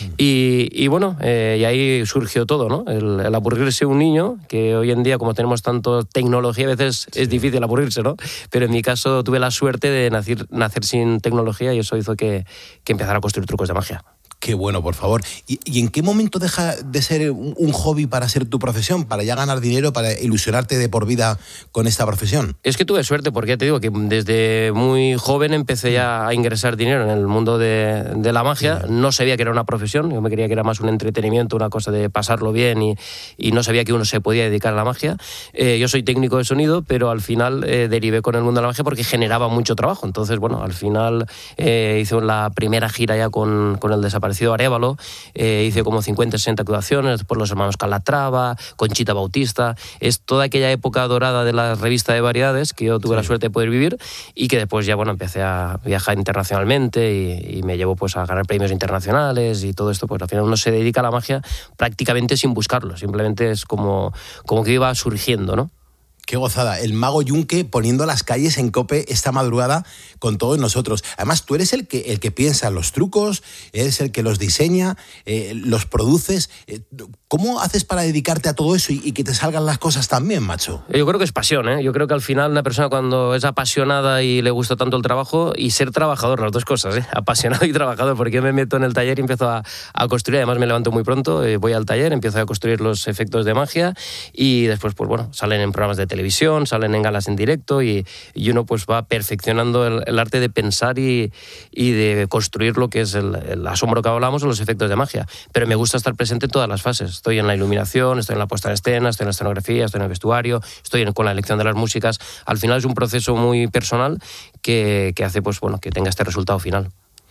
y, y bueno, eh, y ahí surgió todo, ¿no? El, el aburrirse un niño, que hoy en día como tenemos tanto tecnología a veces es difícil aburrirse, ¿no? Pero en mi caso tuve la suerte de nacer, nacer sin tecnología y eso hizo que, que empezara a construir trucos de magia. Qué bueno, por favor. ¿Y, y en qué momento deja de ser un, un hobby para ser tu profesión, para ya ganar dinero, para ilusionarte de por vida con esta profesión? Es que tuve suerte, porque ya te digo que desde muy joven empecé ya a ingresar dinero en el mundo de, de la magia. Sí. No sabía que era una profesión, yo me creía que era más un entretenimiento, una cosa de pasarlo bien y, y no sabía que uno se podía dedicar a la magia. Eh, yo soy técnico de sonido, pero al final eh, derivé con el mundo de la magia porque generaba mucho trabajo. Entonces, bueno, al final eh, hice la primera gira ya con, con el desaparecido parecido a Arévalo, eh, hice como cincuenta, sesenta actuaciones, después los hermanos Calatrava, Conchita Bautista, es toda aquella época dorada de la revista de variedades que yo tuve sí. la suerte de poder vivir y que después ya, bueno, empecé a viajar internacionalmente y, y me llevó pues a ganar premios internacionales y todo esto, pues al final uno se dedica a la magia prácticamente sin buscarlo, simplemente es como, como que iba surgiendo, ¿no? Qué gozada, el mago Yunque poniendo las calles en COPE esta madrugada con todos nosotros. Además, tú eres el que, el que piensa los trucos, eres el que los diseña, eh, los produces. Eh, ¿Cómo haces para dedicarte a todo eso y, y que te salgan las cosas tan bien, macho? Yo creo que es pasión, ¿eh? Yo creo que al final una persona cuando es apasionada y le gusta tanto el trabajo y ser trabajador, las dos cosas, ¿eh? Apasionado y trabajador, porque yo me meto en el taller y empiezo a, a construir, además me levanto muy pronto, eh, voy al taller, empiezo a construir los efectos de magia y después, pues bueno, salen en programas de televisión, salen en galas en directo y, y uno pues va perfeccionando el, el arte de pensar y, y de construir lo que es el, el asombro que hablamos o los efectos de magia. Pero me gusta estar presente en todas las fases. Estoy en la iluminación, estoy en la puesta en escena, estoy en la escenografía, estoy en el vestuario, estoy en, con la elección de las músicas. Al final es un proceso muy personal que, que hace pues, bueno, que tenga este resultado final.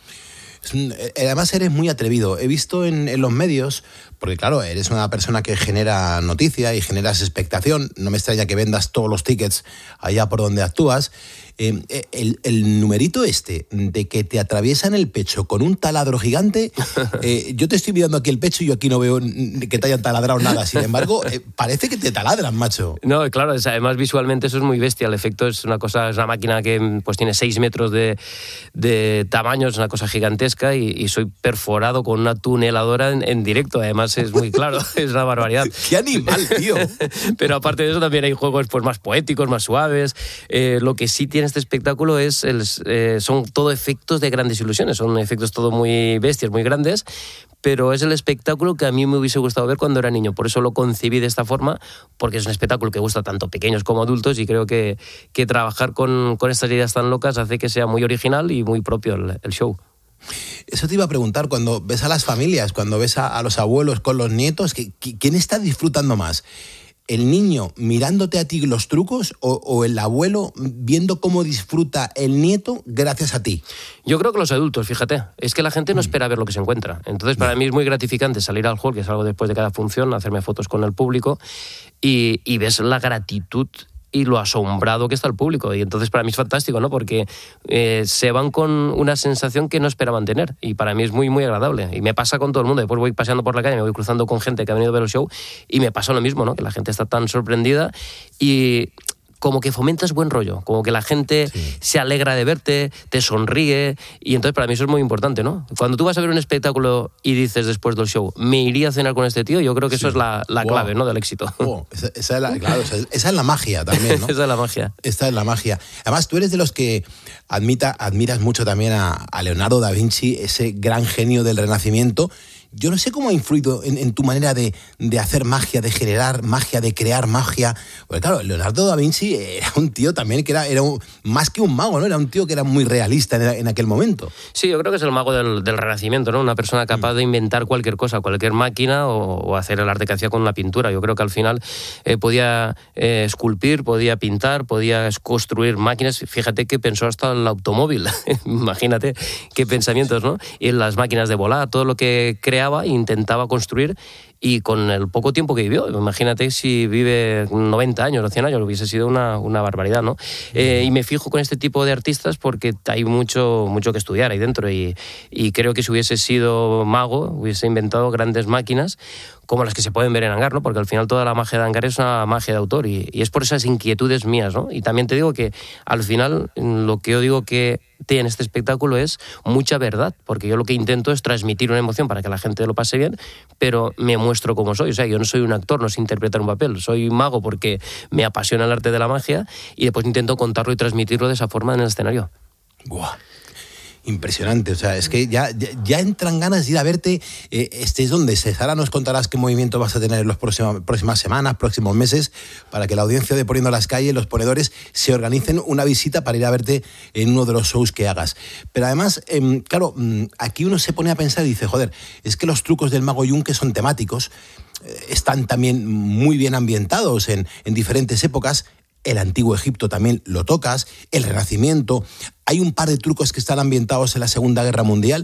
Además eres muy atrevido. He visto en, en los medios, porque claro, eres una persona que genera noticia y generas expectación. No me extraña que vendas todos los tickets allá por donde actúas. Eh, el, el numerito este de que te atraviesan el pecho con un taladro gigante, eh, yo te estoy mirando aquí el pecho y yo aquí no veo que te hayan taladrado nada. Sin embargo, eh, parece que te taladran, macho. No, claro, además visualmente eso es muy bestia. El efecto es una cosa, es una máquina que pues tiene seis metros de, de tamaño, es una cosa gigantesca y, y soy perforado con una tuneladora en, en directo. Además es muy claro, es una barbaridad. ¡Qué animal, tío! Pero aparte de eso también hay juegos pues, más poéticos, más suaves. Eh, lo que sí tiene este espectáculo es el, eh, son todo efectos de grandes ilusiones, son efectos todo muy bestias, muy grandes, pero es el espectáculo que a mí me hubiese gustado ver cuando era niño. Por eso lo concebí de esta forma, porque es un espectáculo que gusta tanto pequeños como adultos y creo que, que trabajar con, con estas ideas tan locas hace que sea muy original y muy propio el, el show. Eso te iba a preguntar, cuando ves a las familias, cuando ves a, a los abuelos con los nietos, ¿quién está disfrutando más? ¿El niño mirándote a ti los trucos o, o el abuelo viendo cómo disfruta el nieto gracias a ti? Yo creo que los adultos, fíjate, es que la gente no espera ver lo que se encuentra. Entonces para mí es muy gratificante salir al hall, que salgo después de cada función, hacerme fotos con el público y, y ves la gratitud y lo asombrado que está el público. Y entonces para mí es fantástico, ¿no? Porque eh, se van con una sensación que no esperaban tener. Y para mí es muy, muy agradable. Y me pasa con todo el mundo. Después voy paseando por la calle, me voy cruzando con gente que ha venido a ver el show y me pasa lo mismo, ¿no? Que la gente está tan sorprendida y como que fomentas buen rollo, como que la gente sí. se alegra de verte, te sonríe, y entonces para mí eso es muy importante, ¿no? Cuando tú vas a ver un espectáculo y dices después del show, me iría a cenar con este tío, yo creo que sí. eso es la, la wow. clave, ¿no? Del éxito. Wow. Esa, esa, es la, claro, esa, esa es la magia también, ¿no? Esa es la magia. Esta es la magia. Además, tú eres de los que admita, admiras mucho también a, a Leonardo da Vinci, ese gran genio del Renacimiento. Yo no sé cómo ha influido en, en tu manera de, de hacer magia, de generar magia, de crear magia. Porque claro, Leonardo da Vinci era un tío también que era, era un, más que un mago, ¿no? Era un tío que era muy realista en, en aquel momento. Sí, yo creo que es el mago del, del Renacimiento, ¿no? Una persona capaz mm. de inventar cualquier cosa, cualquier máquina o, o hacer el arte que hacía con la pintura. Yo creo que al final eh, podía eh, esculpir, podía pintar, podía construir máquinas. Fíjate que pensó hasta el automóvil. Imagínate qué pensamientos, ¿no? Y las máquinas de volar, todo lo que crea e intentaba construir, y con el poco tiempo que vivió, imagínate si vive noventa años o cien años, hubiese sido una, una barbaridad, ¿no? Eh, y me fijo con este tipo de artistas porque hay mucho, mucho que estudiar ahí dentro, y, y creo que si hubiese sido mago, hubiese inventado grandes máquinas como las que se pueden ver en Hangar, ¿no? Porque al final toda la magia de Hangar es una magia de autor, y, y es por esas inquietudes mías, ¿no? Y también te digo que al final lo que yo digo que tiene este espectáculo es mucha verdad, porque yo lo que intento es transmitir una emoción para que la gente lo pase bien, pero me muestro como soy. O sea, yo no soy un actor, no sé interpretar un papel, soy mago porque me apasiona el arte de la magia, y después intento contarlo y transmitirlo de esa forma en el escenario. Buah. Impresionante, o sea, es que ya, ya, ya entran ganas de ir a verte, eh, estés donde estés. Ahora nos contarás qué movimiento vas a tener en las próximas, próximas semanas, próximos meses, para que la audiencia de Poniendo las Calles, los ponedores, se organicen una visita para ir a verte en uno de los shows que hagas. Pero además, eh, claro, aquí uno se pone a pensar y dice, joder, es que los trucos del mago Yunque son temáticos, eh, están también muy bien ambientados en, en diferentes épocas. El Antiguo Egipto también lo tocas, el Renacimiento. Hay un par de trucos que están ambientados en la Segunda Guerra Mundial.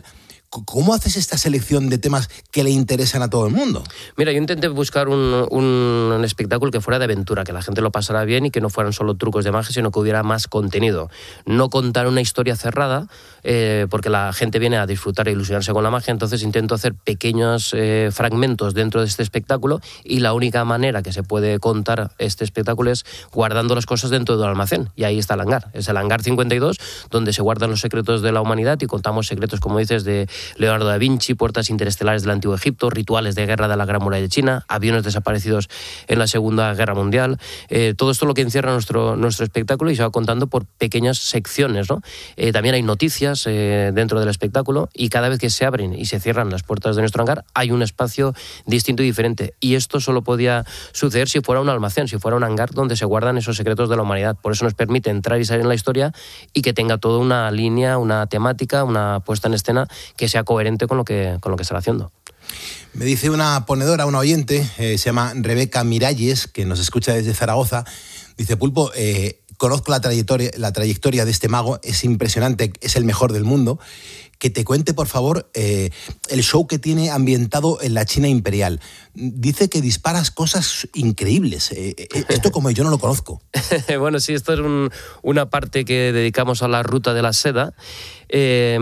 ¿Cómo haces esta selección de temas que le interesan a todo el mundo? Mira, yo intenté buscar un, un espectáculo que fuera de aventura, que la gente lo pasara bien y que no fueran solo trucos de magia, sino que hubiera más contenido. No contar una historia cerrada, eh, porque la gente viene a disfrutar e ilusionarse con la magia, entonces intento hacer pequeños eh, fragmentos dentro de este espectáculo, y la única manera que se puede contar este espectáculo es guardando las cosas dentro del almacén, y ahí está el hangar. Es el hangar cincuenta y dos, donde se guardan los secretos de la humanidad y contamos secretos, como dices, de Leonardo da Vinci, puertas interestelares del Antiguo Egipto, rituales de guerra de la Gran Muralla de China, aviones desaparecidos en la Segunda Guerra Mundial. Eh, todo esto es lo que encierra nuestro, nuestro espectáculo, y se va contando por pequeñas secciones, ¿no? Eh, también hay noticias eh, dentro del espectáculo, y cada vez que se abren y se cierran las puertas de nuestro hangar hay un espacio distinto y diferente. Y esto solo podía suceder si fuera un almacén, si fuera un hangar donde se guardan esos secretos de la humanidad. Por eso nos permite entrar y salir en la historia y que tenga toda una línea, una temática, una puesta en escena que sea coherente con lo que, con lo que estará haciendo. Me dice una ponedora, una oyente, eh, se llama Rebeca Miralles, que nos escucha desde Zaragoza. Dice, Pulpo, eh, conozco la trayectoria, la trayectoria de este mago, es impresionante, es el mejor del mundo. Que te cuente, por favor, eh, el show que tiene ambientado en la China imperial. Dice que disparas cosas increíbles. Eh, esto como yo no lo conozco. Bueno, sí, esto es un, una parte que dedicamos a la ruta de la seda. Eh,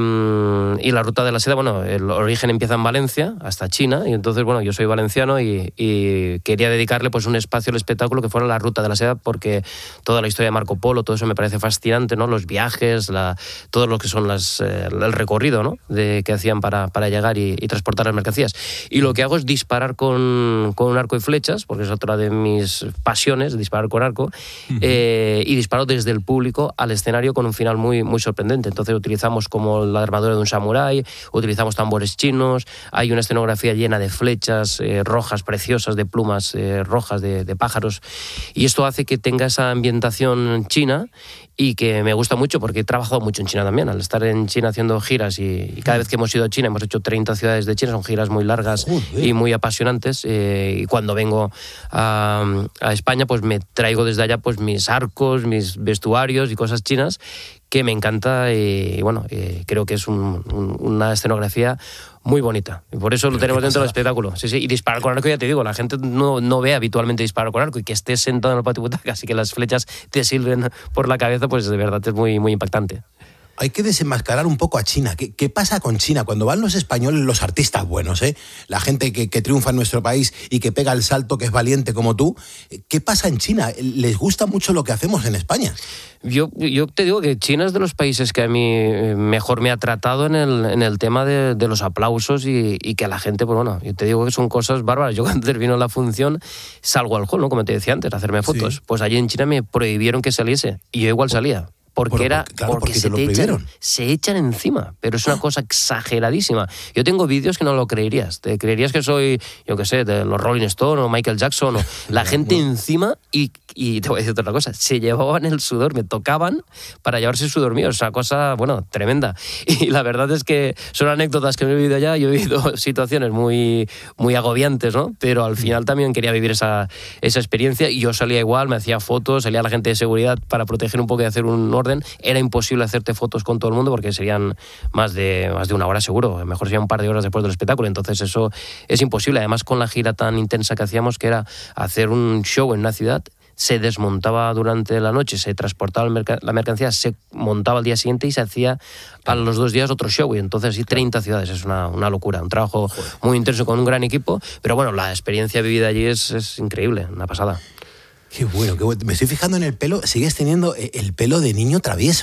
y la ruta de la seda, bueno, el origen empieza en Valencia, hasta China, y entonces, bueno, yo soy valenciano y, y quería dedicarle pues un espacio al espectáculo que fuera la ruta de la seda, porque toda la historia de Marco Polo, todo eso me parece fascinante, ¿no? Los viajes, la, todo lo que son las, eh, el recorrido, ¿no? De, que hacían para, para llegar y, y transportar las mercancías. Y lo que hago es disparar con, con un arco y flechas, porque es otra de mis pasiones, disparar con arco, uh-huh. eh, y disparo desde el público al escenario con un final muy, muy sorprendente. Entonces utilizamos como la armadura de un samurái, utilizamos tambores chinos, hay una escenografía llena de flechas eh, rojas preciosas, de plumas eh, rojas de, de pájaros, y esto hace que tenga esa ambientación china, y que me gusta mucho porque he trabajado mucho en China también, al estar en China haciendo giras, y, y cada vez que hemos ido a China, hemos hecho treinta ciudades de China, son giras muy largas Joder. y muy apasionantes, eh, y cuando vengo a, a España pues me traigo desde allá pues mis arcos, mis vestuarios y cosas chinas, que me encanta, y bueno, eh, creo que es un, un, una escenografía muy bonita, y por eso lo tenemos dentro del espectáculo. Sí, sí, y disparar con arco, ya te digo, la gente no, no ve habitualmente disparar con arco, y que estés sentado en el patio butaca, así que las flechas te sirven por la cabeza, pues de verdad es muy, muy impactante. Hay que desenmascarar un poco a China. ¿Qué, qué pasa con China? Cuando van los españoles, los artistas buenos, ¿eh? La gente que, que triunfa en nuestro país y que pega el salto, que es valiente como tú, ¿qué pasa en China? ¿Les gusta mucho lo que hacemos en España? Yo, yo te digo que China es de los países que a mí mejor me ha tratado en el, en el tema de, de los aplausos, y, y que a la gente, pues bueno, yo te digo que son cosas bárbaras. Yo cuando termino la función salgo al hall, ¿no? Como te decía antes, a hacerme fotos. Sí. Pues allí en China me prohibieron que saliese, y yo igual salía. Porque bueno, era claro, porque, porque se, te echan, se echan encima, pero es una cosa exageradísima. Yo tengo vídeos que no lo creerías. Te creerías que soy, yo qué sé, de los Rolling Stones o Michael Jackson, o la gente encima, y, y te voy a decir otra cosa, se llevaban el sudor, me tocaban para llevarse el sudor mío. Es una cosa, bueno, tremenda. Y la verdad es que son anécdotas que me he vivido allá. Yo he vivido situaciones muy, muy agobiantes, ¿no? Pero al final también quería vivir esa, esa experiencia, y yo salía igual, me hacía fotos, salía la gente de seguridad para proteger un poco y hacer un orden. Era imposible hacerte fotos con todo el mundo porque serían más de, más de una hora seguro, mejor sería un par de horas después del espectáculo, entonces eso es imposible. Además, con la gira tan intensa que hacíamos, que era hacer un show en una ciudad, se desmontaba durante la noche, se transportaba la mercancía, se montaba al día siguiente y se hacía a los dos días otro show, y entonces sí, treinta ciudades, es una, una locura, un trabajo muy intenso con un gran equipo, pero bueno, la experiencia vivida allí es, es increíble, una pasada. Qué bueno, qué bueno. Me estoy fijando en el pelo. Sigues teniendo el pelo de niño travieso.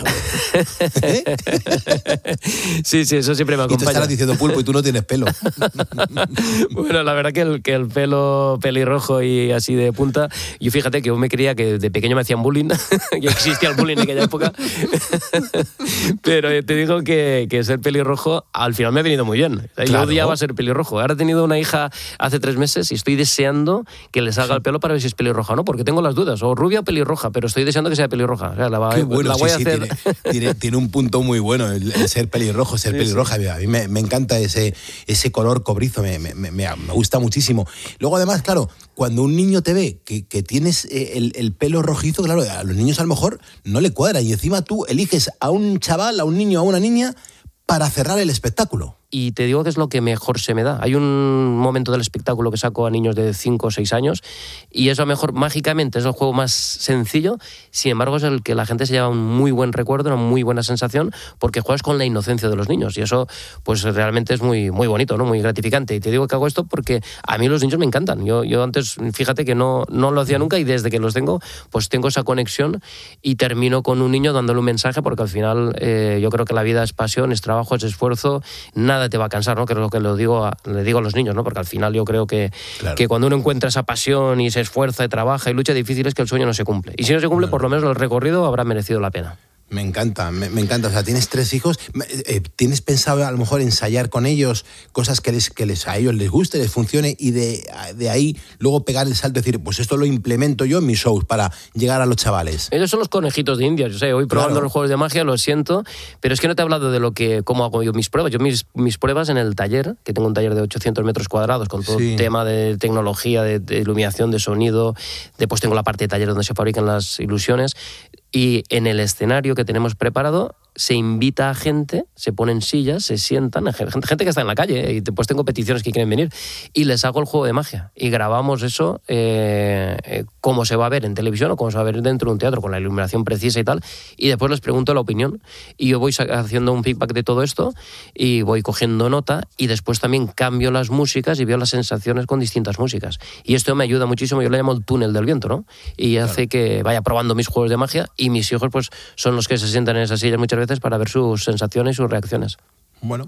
¿Eh? Sí, sí, eso siempre me acompaña. Y te estarás diciendo, Pulpo, y tú no tienes pelo. Bueno, la verdad que el, que el pelo pelirrojo y así de punta, yo fíjate que yo me creía que de pequeño me hacían bullying. Ya existía el bullying en aquella época. Pero te digo que, que ser pelirrojo al final me ha venido muy bien. Yo claro. odiaba ser pelirrojo. Ahora he tenido una hija hace tres meses y estoy deseando que le salga el pelo para ver si es pelirroja o no, porque tengo las dudas, o rubia o pelirroja, pero estoy deseando que sea pelirroja. O sea, la, Qué bueno, la voy sí, a sí, hacer. Tiene, tiene, tiene un punto muy bueno el, el ser pelirrojo, ser sí, pelirroja. Sí. A mí me, me encanta ese, ese color cobrizo, me, me, me, me gusta muchísimo. Luego, además, claro, cuando un niño te ve que, que tienes el, el pelo rojizo, claro, a los niños a lo mejor no le cuadra, y encima tú eliges a un chaval, a un niño, a una niña para cerrar el espectáculo. y te digo que es lo que mejor se me da. Hay un momento del espectáculo que saco a niños de cinco o seis años y eso a lo mejor mágicamente es el juego más sencillo, sin embargo es el que la gente se lleva un muy buen recuerdo, una muy buena sensación, porque juegas con la inocencia de los niños y eso pues realmente es muy, muy bonito, ¿no? Muy gratificante. Y te digo que hago esto porque a mí los niños me encantan. Yo, yo antes, fíjate que no, no lo hacía nunca y desde que los tengo, pues tengo esa conexión y termino con un niño dándole un mensaje, porque al final eh, yo creo que la vida es pasión, es trabajo, es esfuerzo, nada te va a cansar, ¿no? Que es lo que lo digo a, le digo a los niños, ¿no? Porque al final yo creo que, claro, que cuando uno encuentra esa pasión y se esfuerza y trabaja y lucha, difícil es que el sueño no se cumple. Y si no se cumple, no, por lo menos el recorrido habrá merecido la pena. Me encanta, me, me encanta. O sea, tienes tres hijos. Eh, ¿Tienes pensado a lo mejor ensayar con ellos cosas que, les, que les, a ellos les guste, les funcione y de, de ahí luego pegar el salto y decir, pues esto lo implemento yo en mis shows para llegar a los chavales? Ellos son los conejitos de Indias. Yo sé, hoy probando, claro, los juegos de magia, lo siento, pero es que no te he hablado de lo que, cómo hago yo mis pruebas. Yo mis, mis pruebas en el taller, que tengo un taller de ochocientos metros cuadrados con todo, sí, el tema de tecnología, de, de iluminación, de sonido. Después tengo la parte de taller donde se fabrican las ilusiones. Y en el escenario que tenemos preparado se invita a gente, se ponen sillas, se sientan, gente, gente que está en la calle, y después tengo peticiones que quieren venir, y les hago el juego de magia. Y grabamos eso eh, eh, como se va a ver en televisión o como se va a ver dentro de un teatro, con la iluminación precisa y tal, y después les pregunto la opinión. Y yo voy haciendo un feedback de todo esto, y voy cogiendo nota, y después también cambio las músicas y veo las sensaciones con distintas músicas. Y esto me ayuda muchísimo, yo le llamo el túnel del viento, ¿no? Y hace, claro, que vaya probando mis juegos de magia, y mis hijos pues son los que se sientan en esas sillas muchas veces para ver sus sensaciones y sus reacciones. Bueno,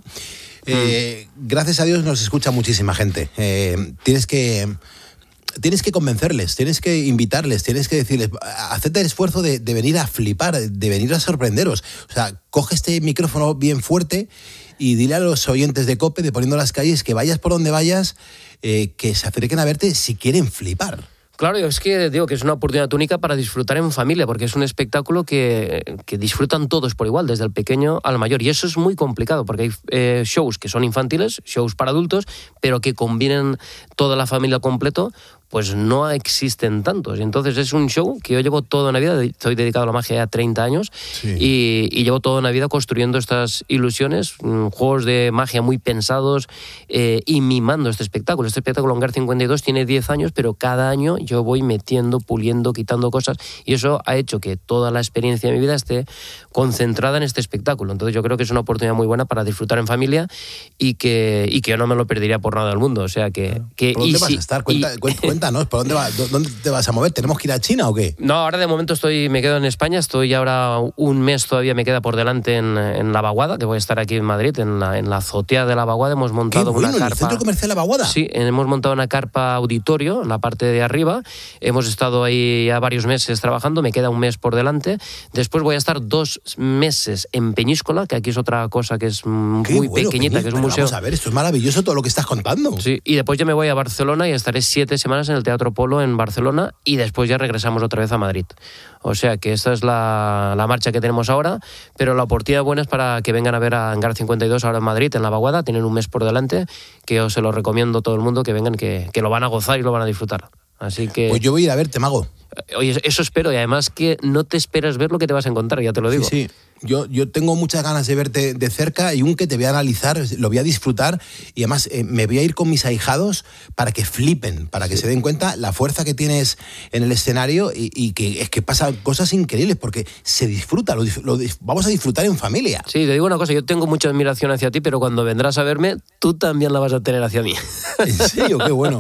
eh, mm. gracias a Dios nos escucha muchísima gente. Eh, tienes que... Tienes que convencerles, tienes que invitarles, tienes que decirles, haced el esfuerzo de, de venir a flipar, de venir a sorprenderos. O sea, coge este micrófono bien fuerte y dile a los oyentes de COPE, de Poniendo las Calles, que vayas por donde vayas, eh, que se acerquen a verte si quieren flipar. Claro, es que digo que es una oportunidad única para disfrutar en familia, porque es un espectáculo que, que disfrutan todos por igual, desde el pequeño al mayor. Y eso es muy complicado, porque hay eh, shows que son infantiles, shows para adultos, pero que combinen toda la familia al completo, pues no existen tantos. Y entonces es un show que yo llevo toda una vida, estoy dedicado a la magia ya treinta años, sí, y, y llevo toda una vida construyendo estas ilusiones, mmm, juegos de magia muy pensados eh, y mimando este espectáculo. Este espectáculo Hangar cincuenta y dos tiene diez años, pero cada año yo voy metiendo, puliendo, quitando cosas, y eso ha hecho que toda la experiencia de mi vida esté concentrada en este espectáculo. Entonces yo creo que es una oportunidad muy buena para disfrutar en familia y que, y que yo no me lo perdería por nada del mundo. O sea que... que ¿Por dónde y vas si, a estar? Cuenta, y, cuenta, Cuéntanos, ¿por dónde, va, dónde te vas a mover? ¿Tenemos que ir a China o qué? No, ahora de momento estoy, me quedo en España, estoy ahora un mes todavía me queda por delante en, en La Vaguada, que voy a estar aquí en Madrid, en la, en la azotea de La Vaguada. Hemos montado bueno, una carpa. ¿En el Centro Comercial La Vaguada? Sí, hemos montado una carpa auditorio en la parte de arriba. Hemos estado ahí ya varios meses trabajando, me queda un mes por delante. Después voy a estar dos meses en Peñíscola, que aquí es otra cosa que es muy bueno, pequeñita, que es un museo. Vamos a ver, esto es maravilloso todo lo que estás contando. Sí, y después ya me voy a Barcelona y estaré siete semanas en el Teatro Polo en Barcelona, y después ya regresamos otra vez a Madrid. O sea que esta es la, la marcha que tenemos ahora, pero la oportunidad buena es para que vengan a ver a Hangar cincuenta y dos ahora en Madrid, en La Vaguada. Tienen un mes por delante, que yo se lo recomiendo a todo el mundo, que vengan, que, que lo van a gozar y lo van a disfrutar. Así que... Pues yo voy a ir a verte, Mago. Oye, eso espero, y además que no te esperas ver lo que te vas a encontrar, ya te lo digo. Sí, sí. Yo, yo tengo muchas ganas de verte de cerca, y un que te voy a analizar, lo voy a disfrutar, y además eh, me voy a ir con mis ahijados para que flipen, para que sí. se den cuenta la fuerza que tienes en el escenario, y, y que es que pasan cosas increíbles, porque se disfruta, lo, lo, vamos a disfrutar en familia. Sí, te digo una cosa, yo tengo mucha admiración hacia ti, pero cuando vendrás a verme, tú también la vas a tener hacia mí. ¿En serio? Qué bueno.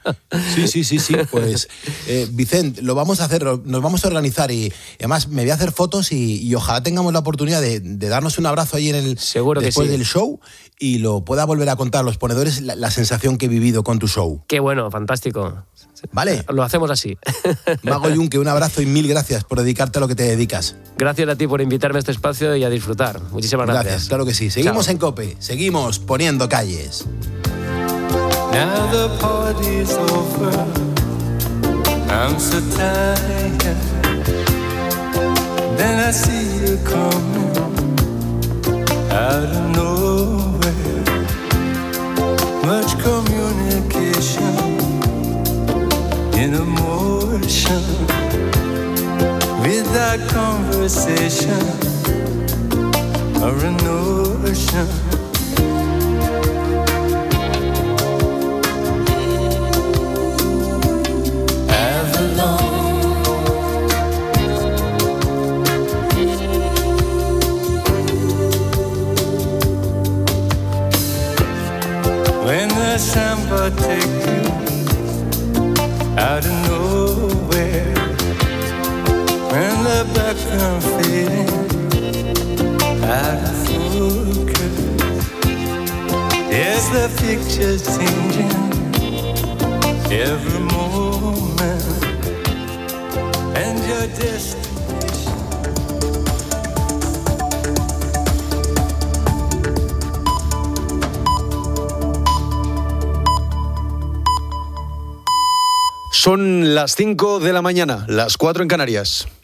Sí, sí, sí, sí. Pues, eh, Vicent, lo vamos a hacer, nos vamos a organizar, y, y además me voy a hacer fotos, y, y ojalá tengamos la oportunidad de, de darnos un abrazo ahí en el Seguro después que sí. del show, y lo pueda volver a contar a los ponedores la, la sensación que he vivido con tu show. Qué bueno, fantástico. Vale. Lo hacemos así. Mago Yunque, un abrazo y mil gracias por dedicarte a lo que te dedicas. Gracias a ti por invitarme a este espacio y a disfrutar. Muchísimas gracias. Gracias, claro que sí. Seguimos Chao. en COPE, seguimos poniendo calles. Now the party's over. I'm so tired. Then I see you coming out of nowhere. Much communication in emotion, without conversation or a notion. December take you out of nowhere. When the background fading out of focus, yes, the picture's changing every moment, and your destination. Son las cinco de la mañana, las cuatro en Canarias.